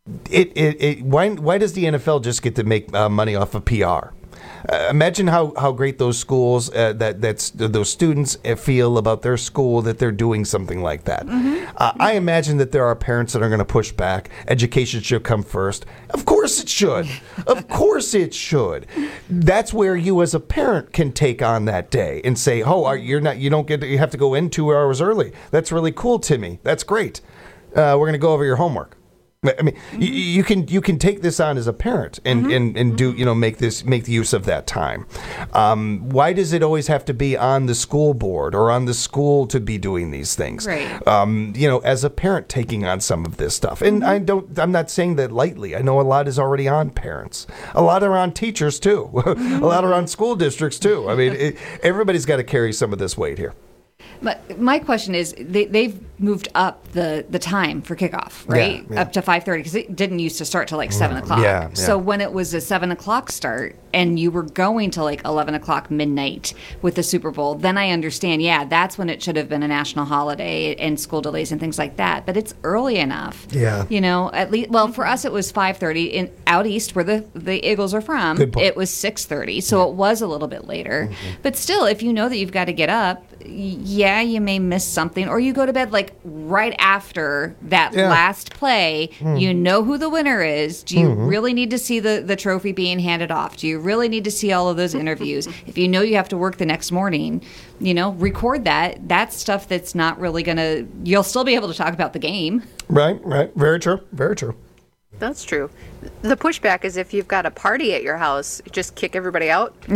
it, it, it why why does the N F L just get to make uh, money off of P R? Uh, imagine how, how great those schools uh, that that's those students feel about their school that they're doing something like that. Mm-hmm. Uh, I imagine that there are parents that are going to push back. Education should come first. Of course it should. Of course it should. That's where you as a parent can take on that day and say, "Oh, are, you're not. You don't get. To, you have to go in two hours early. That's really cool, Timmy. That's great. Uh, we're going to go over your homework." I mean, mm-hmm. you, you can you can take this on as a parent and, mm-hmm. and, and do you know make this make the use of that time. Um, why does it always have to be on the school board or on the school to be doing these things? Right. Um, you know, as a parent taking on some of this stuff, and mm-hmm. I don't. I'm not saying that lightly. I know a lot is already on parents. A lot are on teachers too. Mm-hmm. A lot are on school districts too. I mean, it, everybody's got to carry some of this weight here. But my question is, they, they've moved up the, the time for kickoff, right? Yeah, yeah. Up to five thirty, because it didn't used to start till like seven o'clock. Yeah, yeah. So when it was a seven o'clock start and you were going to like eleven o'clock midnight with the Super Bowl, then I understand, yeah, that's when it should have been a national holiday and school delays and things like that. But it's early enough. Yeah. You know, at least, well, for us it was five thirty. In out east, where the, the Eagles are from, Good point. It was six thirty. So yeah. It was a little bit later. Mm-hmm. But still, if you know that you've got to get up, yeah, you may miss something, or you go to bed like right after that Yeah. last play. Mm. You know who the winner is. Do you Mhm. really need to see the, the trophy being handed off? Do you really need to see all of those interviews? If you know you have to work the next morning, you know, record that. That's stuff that's not really going to, you'll still be able to talk about the game. Right, right. Very true. Very true. That's true. The pushback is if you've got a party at your house, just kick everybody out. All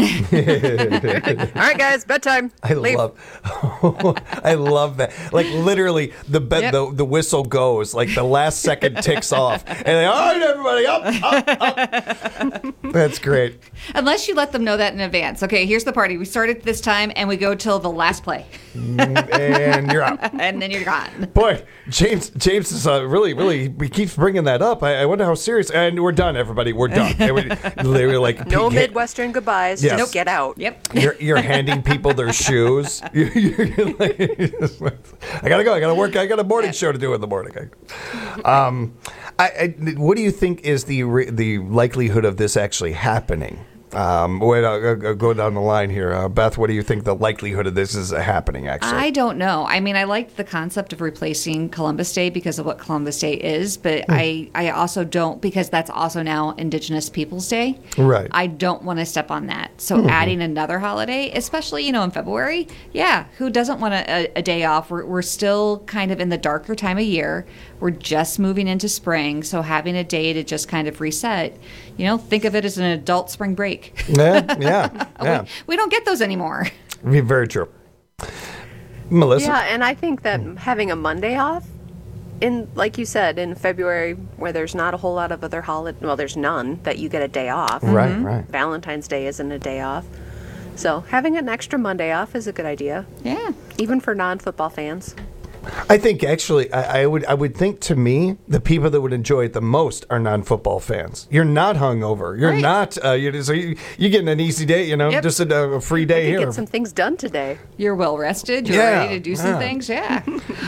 right, guys, bedtime. I Leave. love, I love that. Like literally, the be- Yep. the the whistle goes, like the last second ticks off, and they, all right, everybody, up, up, up. That's great. Unless you let them know that in advance. Okay, here's the party. We start at this time and we go till the last play. And you're out. And then you're gone. Boy, James, James is uh, really, really. He keeps bringing that up. I, I wonder how serious. And we're done, everybody. We're done. And we, they were like, No "Hey, Midwestern goodbyes. Yes. Just get out. Yep. You're, you're handing people their shoes. You're, you're like, I gotta go. I gotta work. I got a morning show to do in the morning. Um, I, I, what do you think is the re- the likelihood of this actually happening? Um, wait, I'll, I'll go down the line here. Uh, Beth, what do you think the likelihood of this is happening? Actually, I don't know. I mean, I like the concept of replacing Columbus Day because of what Columbus Day is, but Hmm. I, I also don't, because that's also now Indigenous Peoples Day. Right. I don't want to step on that. So Mhm. adding another holiday, especially, you know, in February, yeah, who doesn't want a, a, a day off? We're, we're still kind of in the darker time of year. We're just moving into spring, so having a day to just kind of reset, you know, think of it as an adult spring break. Yeah, yeah, yeah. we, we don't get those anymore. Very true. Melissa? Yeah, and I think that having a Monday off, in like you said, in February, where there's not a whole lot of other holiday, well, there's none that you get a day off. Right, Mhm. right. Valentine's Day isn't a day off. So having an extra Monday off is a good idea. Yeah. Even for non-football fans. I think actually, I, I would I would think to me the people that would enjoy it the most are non-football fans. You're not hungover. You're Right. not. Uh, you're, so you, you're getting an easy day. You know, Yep. just a, a free day You here. get some things done today. You're well rested. You're Yeah, ready to do some yeah. things. Yeah.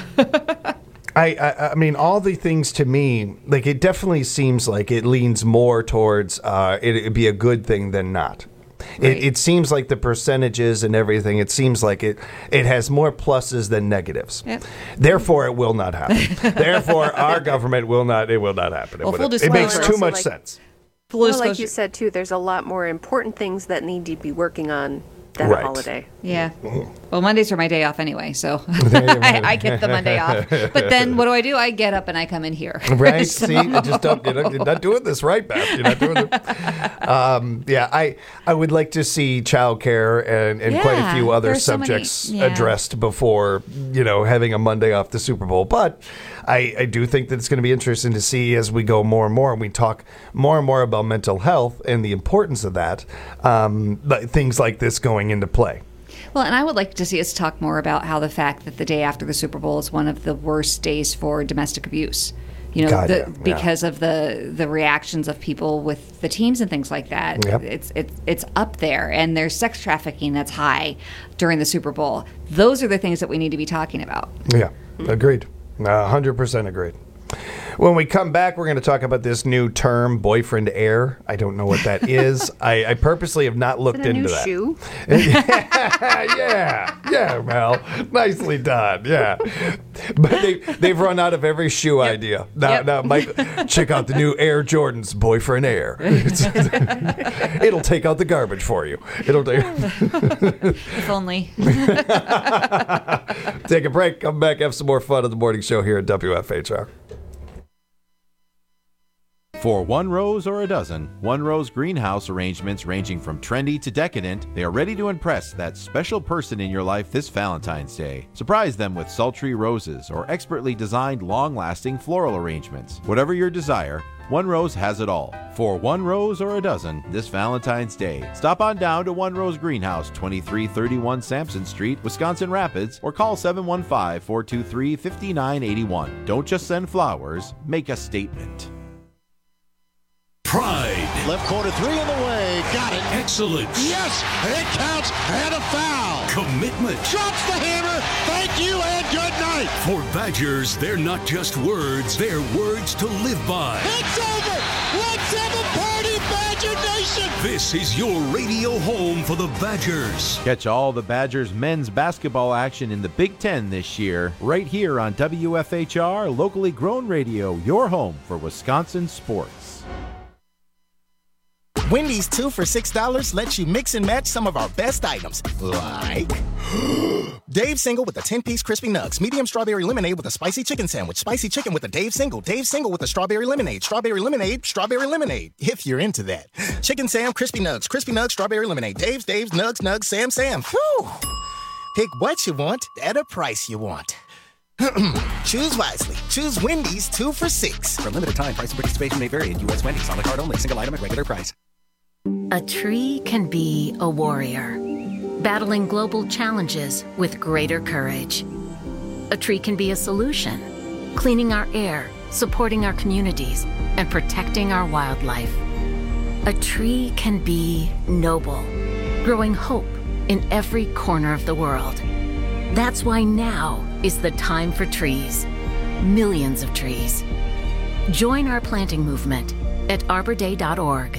I, I I mean, all the things to me, like it definitely seems like it leans more towards uh, it, it'd be a good thing than not. Right. It, it seems like the percentages and everything. It seems like it it has more pluses than negatives. Yep. Therefore, it will not happen. Therefore, our government will not. It will not happen. It, Well, full wouldn't- it makes disclosure. too much Like- sense. Full Well, disclosure. like you said too, there's a lot more important things that need to be working on than Right. a holiday. Yeah. Well, Mondays are my day off anyway, so I, I get the Monday off. But then what do I do? I get up and I come in here. Right? So- See, you just don't, you're, not, you're not doing this right, Beth. You're not doing it. Um, yeah, I I would like to see childcare and, and quite a Yeah, few other there's so many- subjects yeah. addressed before, you know, having a Monday off the Super Bowl. But I, I do think that it's going to be interesting to see as we go more and more and we talk more and more about mental health and the importance of that, um, like things like this going into play. Well, and I would like to see us talk more about how the fact that the day after the Super Bowl is one of the worst days for domestic abuse. You know, God, the, yeah, yeah. because of the the reactions of people with the teams and things like that. Yep. It's it's it's up there, and there's sex trafficking that's high during the Super Bowl. Those are the things that we need to be talking about. Yeah, agreed. A hundred percent agreed. When we come back, we're going to talk about this new term, boyfriend air. I don't know what that is. I, I purposely have not looked Is it a into new that. shoe? yeah, yeah, Mel. Nicely done. Yeah, but they they've run out of every shoe yep. idea. Now, yep. now, Mike, check out the new Air Jordans, boyfriend air. It'll take out the garbage for you. It'll take. If only. Take a break. Come back. Have some more fun on the morning show here at W F H R. For one rose or a dozen, One Rose greenhouse arrangements ranging from trendy to decadent, they are ready to impress that special person in your life this Valentine's Day. Surprise them with sultry roses or expertly designed long-lasting floral arrangements. Whatever your desire, One Rose has it all. For one rose or a dozen this Valentine's Day, stop on down to One Rose Greenhouse, twenty-three thirty-one Sampson Street, Wisconsin Rapids, or call seven one five, four two three, five nine eight one. Don't just send flowers, make a statement. Pride. Left corner three in the way. Got it. Excellence. Yes, it counts. And a foul. Commitment. Drops the hammer. Thank you and good night. For Badgers, they're not just words. They're words to live by. It's over. Let's have a party, Badger Nation. This is your radio home for the Badgers. Catch all the Badgers men's basketball action in the Big Ten this year, right here on W F H R, locally grown radio, your home for Wisconsin sports. Wendy's two for six dollars lets you mix and match some of our best items, like Dave Single with a ten-piece crispy nugs, medium strawberry lemonade with a spicy chicken sandwich, spicy chicken with a Dave Single, Dave Single with a strawberry lemonade, strawberry lemonade, strawberry lemonade, if you're into that. Chicken Sam, crispy nugs, crispy nugs, strawberry lemonade, Dave's, Dave's, nugs, nugs, Sam, Sam. Whew. Pick what you want at a price you want. Choose wisely. Choose Wendy's two for six. For limited time, price and participation may vary at U S Wendy's. On the card only. Single item at regular price. A tree can be a warrior, battling global challenges with greater courage. A tree can be a solution, cleaning our air, supporting our communities, and protecting our wildlife. A tree can be noble, growing hope in every corner of the world. That's why now is the time for trees. Millions of trees. Join our planting movement at arbor day dot org.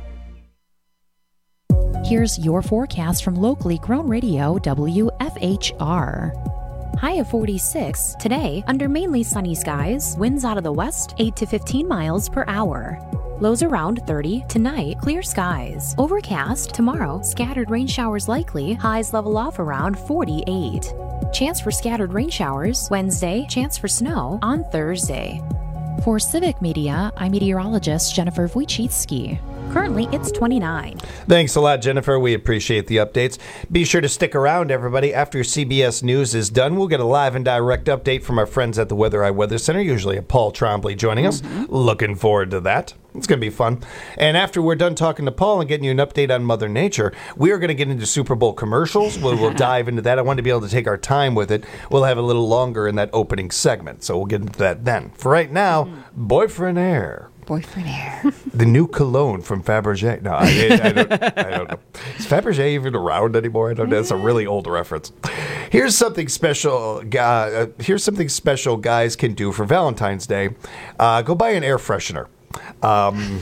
Here's your forecast from locally grown radio W F H R. High of forty-six. Today, under mainly sunny skies, winds out of the west, eight to fifteen miles per hour. Lows around thirty. Tonight, clear skies. Overcast. Tomorrow, scattered rain showers likely. Highs level off around forty-eight. Chance for scattered rain showers. Wednesday, chance for snow on Thursday. For Civic Media, I'm meteorologist Jennifer Wojcicki. Currently, it's twenty-nine. Thanks a lot, Jennifer. We appreciate the updates. Be sure to stick around, everybody. After C B S News is done, we'll get a live and direct update from our friends at the Weather Eye Weather Center, usually a Paul Trombley joining us. Mm-hmm. Looking forward to that. It's going to be fun. And after we're done talking to Paul and getting you an update on Mother Nature, we are going to get into Super Bowl commercials. We'll, we'll dive into that. I want to be able to take our time with it. We'll have a little longer in that opening segment, so we'll get into that then. For right now, mm-hmm. Boyfriend Air. Boyfriend Air. The new cologne from Fabergé. No, I, I, I, don't, I don't know. Is Fabergé even around anymore? I don't know. It's a really old reference. Here's something special. Uh, here's something special guys can do for Valentine's Day. Uh, go buy an air freshener. Um,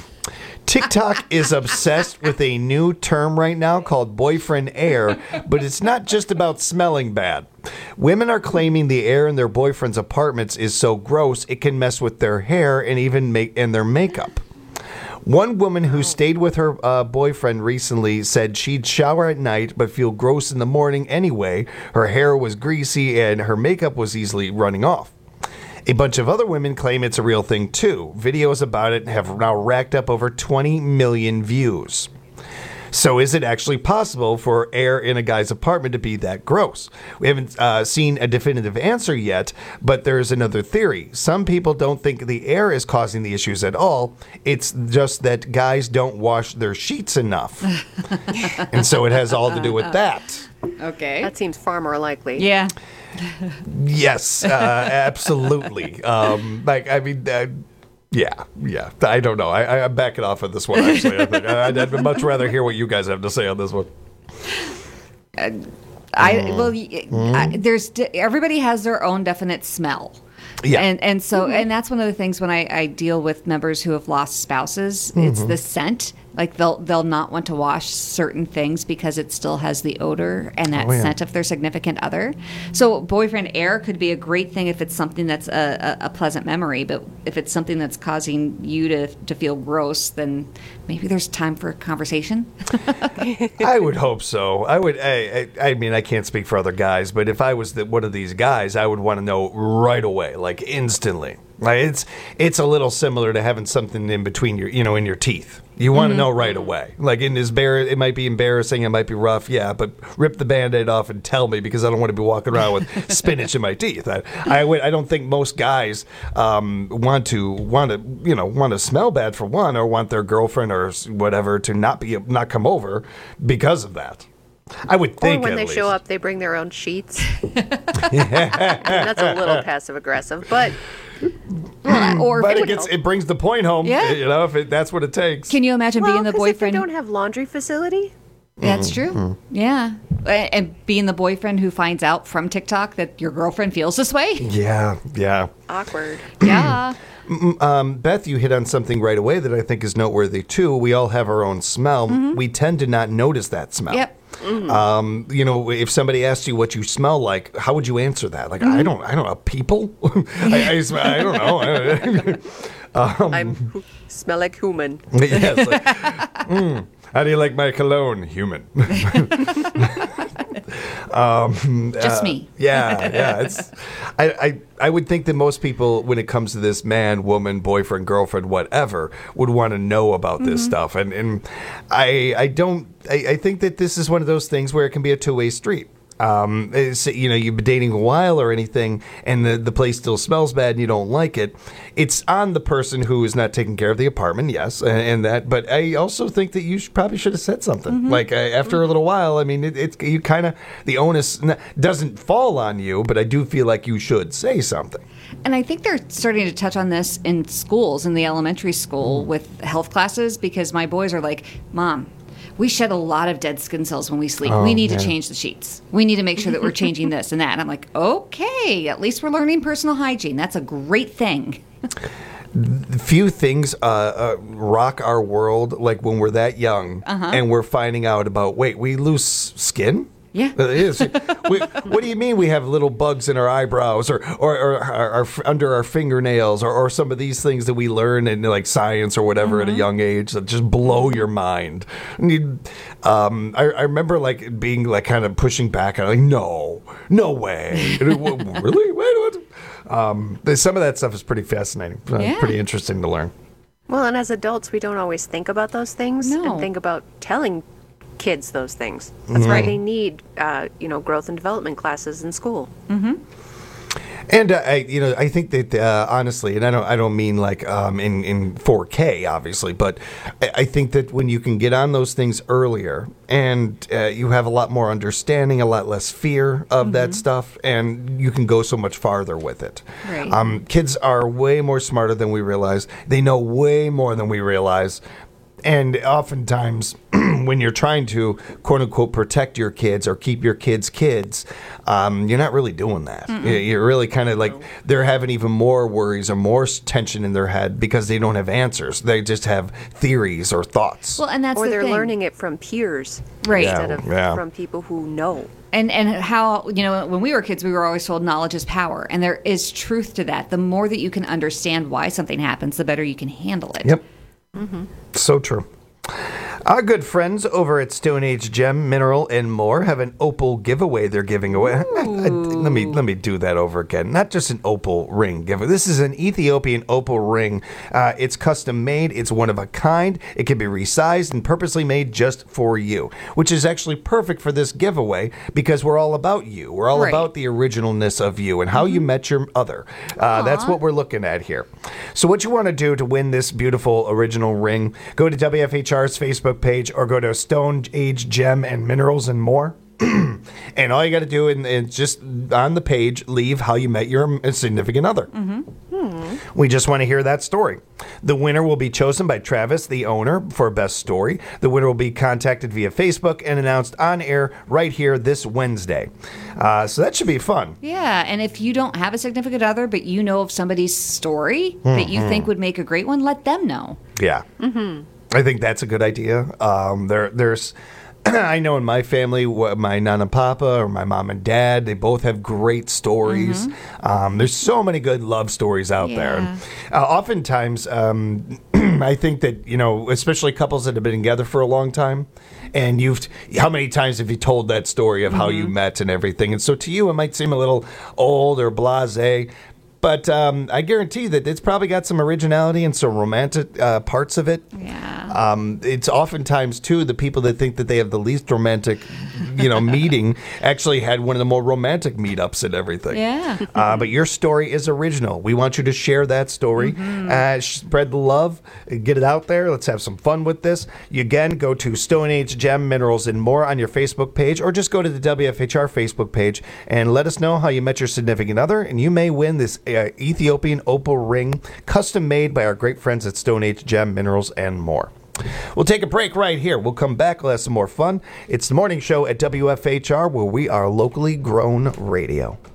TikTok is obsessed with a new term right now called boyfriend air, but it's not just about smelling bad. Women are claiming the air in their boyfriend's apartments is so gross it can mess with their hair and even make and their makeup. One woman who stayed with her uh, boyfriend recently said she'd shower at night but feel gross in the morning anyway. Her hair was greasy and her makeup was easily running off. A bunch of other women claim it's a real thing too. Videos about it have now racked up over twenty million views. So is it actually possible for air in a guy's apartment to be that gross? We haven't uh, seen a definitive answer yet, but there's another theory. Some people don't think the air is causing the issues at all. It's just that guys don't wash their sheets enough. And so it has all to do with that. Okay. That seems far more likely. Yeah. Yes, uh, absolutely. Um, like, I mean, uh, yeah, yeah. I don't know. I, I'm backing off of this one, actually. I think I'd, I'd much rather hear what you guys have to say on this one. Uh, I well, mm. I, there's everybody has their own definite smell. Yeah. And and so Mm-hmm. and that's one of the things when I, I deal with members who have lost spouses, it's Mhm. the scent. Like they'll they'll not want to wash certain things because it still has the odor and that Oh, yeah. scent of their significant other. So boyfriend air could be a great thing if it's something that's a, a, a pleasant memory, but if it's something that's causing you to, to feel gross, then maybe there's time for a conversation. I would hope so. I would. I, I, I mean, I can't speak for other guys, but if I was the, one of these guys, I would want to know right away, like instantly. Like it's it's a little similar to having something in between your, you know, in your teeth. You want to Mhm. know right away. Like in this bear, it might be embarrassing, it might be rough, yeah, but rip the Band-Aid off and tell me because I don't want to be walking around with spinach in my teeth. I I, would, I don't think most guys um, want to want to you know want to smell bad for one, or want their girlfriend or s- whatever to not be not come over because of that. I would Or think when at they least. show up, they bring their own sheets. That's a little passive aggressive, but or but it it would gets help. it brings the point home. Yeah. You know, if it, that's what it takes. Can you imagine well, being the 'cause boyfriend? If they don't have laundry facility. That's Mm, true. mm. Yeah. A- And being the boyfriend who finds out from TikTok that your girlfriend feels this way. Yeah, yeah. Awkward. Yeah. Mm, Um, Beth, you hit on something right away that I think is noteworthy too. We all have our own smell. Mhm. We tend to not notice that smell. Yep. Mhm. Um, you know, if somebody asked you what you smell like, how would you answer that? Like, I Mhm. don't, I don't know, people. I, I, sm- I don't know. um, I smell like human. yes. Like, mm, how do you like my cologne? Human. um, Just me. Yeah, yeah. It's. I, I I would think that most people, when it comes to this man, woman, boyfriend, girlfriend, whatever, would want to know about this Mhm. stuff. And and I I don't. I, I think that this is one of those things where it can be a two way street. Um, it's, you know, you've been dating a while or anything, and the, the place still smells bad and you don't like it. It's on the person who is not taking care of the apartment, yes, and, and that. But I also think that you should, probably should have said something. Mhm. Like uh, after a little while, I mean, it, it's you kind of the onus n- doesn't fall on you, but I do feel like you should say something. And I think they're starting to touch on this in schools, in the elementary school with health classes, because my boys are like, Mom, we shed a lot of dead skin cells when we sleep. Oh, we need yeah. to change the sheets. We need to make sure that we're changing this and that. And I'm like, okay, at least we're learning personal hygiene. That's a great thing. Few things uh, uh, rock our world like when we're that young Uh-huh. and we're finding out about, wait, we lose skin? Yeah. Uh, it is. we, what do you mean we have little bugs in our eyebrows or, or, or our, our, under our fingernails or, or some of these things that we learn in like science or whatever at a young age that just blow your mind? And you- um, I, I remember like being like kind of pushing back and like, no, no way. And it, "Wha- really? Wait, what? Um, there's- some of that stuff is pretty fascinating, uh, Yeah. pretty interesting to learn. Well, and as adults, we don't always think about those things No. and think about telling kids those things. That's Mhm. why they need, uh, you know, growth and development classes in school. Mm-hmm. And uh, I, you know, I think that uh, honestly, and I don't, I don't mean like um, in in four K, obviously, but I, I think that when you can get on those things earlier, and uh, you have a lot more understanding, a lot less fear of that stuff, and you can go so much farther with it. Right. Um, kids are way more smarter than we realize. They know way more than we realize. And oftentimes, when you're trying to quote unquote protect your kids or keep your kids kids, um, you're not really doing that. Mm-mm. You- You're really kind of like they're having even more worries or more s- tension in their head because they don't have answers. They just have theories or thoughts. Well, and that's or the they're thing. learning it from peers Right. instead Yeah, of yeah. from people who know. And and how, you know, when we were kids, we were always told knowledge is power. And there is truth to that. The more that you can understand why something happens, the better you can handle it. Yep. Mm-hmm. So true. Our good friends over at Stone Age Gem, Mineral, and More have an opal giveaway they're giving away. I- I- let me let me do that over again. Not just an opal ring giveaway. This is an Ethiopian opal ring. Uh, it's custom made. It's one of a kind. It can be resized and purposely made just for you, which is actually perfect for this giveaway because we're all about you. We're all Right. about the originalness of you and how you met your other. Uh, that's what we're looking at here. So what you want to do to win this beautiful original ring, go to W F H R's Facebook page or go to Stone Age Gem and Minerals and More. And all you got to do is just on the page leave how you met your significant other. Mm-hmm. We just want to hear that story. The winner will be chosen by Travis, the owner, for best story. The winner will be contacted via Facebook and announced on air right here this Wednesday. Uh, so that should be fun. Yeah, and if you don't have a significant other, but you know of somebody's story that you Mhm. think would make a great one, let them know. Yeah. Mm-hmm. I think that's a good idea. Um, there, there's, I know in my family, wh- my nana and papa or my mom and dad, they both have great stories. Um, there's so many good love stories out there. And, uh, oftentimes, um, I think that, you know, especially couples that have been together for a long time, and you've, how many times have you told that story of how you met and everything? And so to you, it might seem a little old or blasé. But um, I guarantee that it's probably got some originality and some romantic uh, parts of it. Yeah. Um, it's oftentimes, too, the people that think that they have the least romantic, you know, meeting actually had one of the more romantic meetups and everything. Yeah. Uh, but your story is original. We want you to share that story. Uh, spread the love. Get it out there. Let's have some fun with this. You, again, go to Stone Age Gem Minerals and More on your Facebook page, or just go to the W F H R Facebook page and let us know how you met your significant other, and you may win this uh, Ethiopian opal ring, custom made by our great friends at Stone Age Gem Minerals and More. We'll take a break right here. We'll come back. We'll have some more fun. It's the morning show at W F H R, where we are locally grown radio.